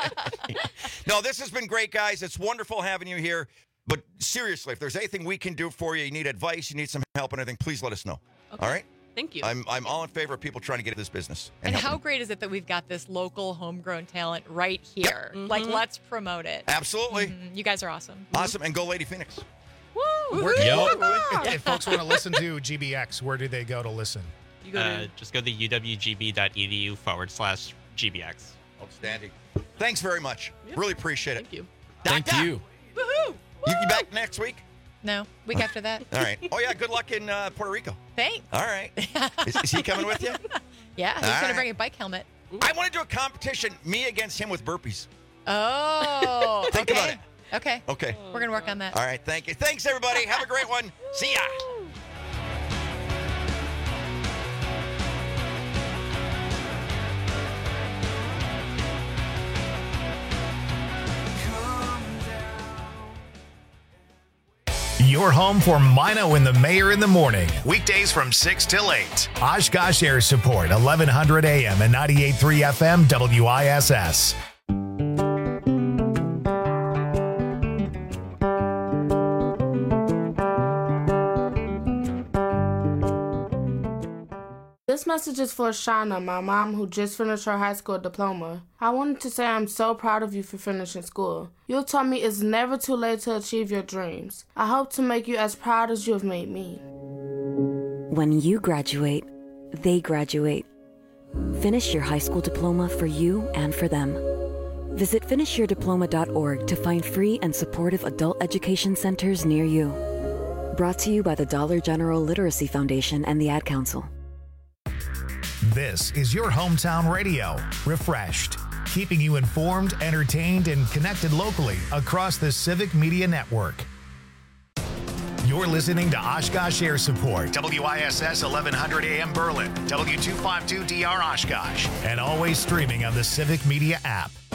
No, this has been great, guys. It's wonderful having you here. But seriously, if there's anything we can do for you, you need advice, you need some help and anything, please let us know. Okay. All right? Thank you. I'm all in favor of people trying to get into this business. And help how them. great is it that we've got this local homegrown talent right here? Like, let's promote it. Absolutely. You guys are awesome. Awesome. And go Lady Phoenix. Woo! If folks want to listen to GBX, where do they go to listen? You go to Just go to uwgb.edu/GBX. Outstanding. Thanks very much. Really appreciate it. Thank you. Thank you. Woohoo! You back next week? No, week after that. All right. Oh, yeah. Good luck in Puerto Rico. Thanks. All right. Is he coming with you? Yeah, he's All going right. to bring a bike helmet. I want to do a competition, me against him with burpees. Oh, Think okay. about it. Okay. Okay. We're going to work on that. All right. Thank you. Thanks, everybody. Have a great one. See ya. Your home for Mino and the Mayor in the morning. Weekdays from 6 till 8. Oshkosh Air Support, 1100 AM and 98.3 FM WISS. This message is for Shauna, my mom, who just finished her high school diploma. I wanted to say I'm so proud of you for finishing school. You taught me it's never too late to achieve your dreams. I hope to make you as proud as you have made me. When you graduate, they graduate. Finish your high school diploma for you and for them. Visit finishyourdiploma.org to find free and supportive adult education centers near you. Brought to you by the Dollar General Literacy Foundation and the Ad Council. This is your hometown radio, Refreshed, keeping you informed, entertained, and connected locally across the Civic Media Network. You're listening to Oshkosh Air Support, WISS 1100 AM Berlin, W252DR Oshkosh, and always streaming on the Civic Media app.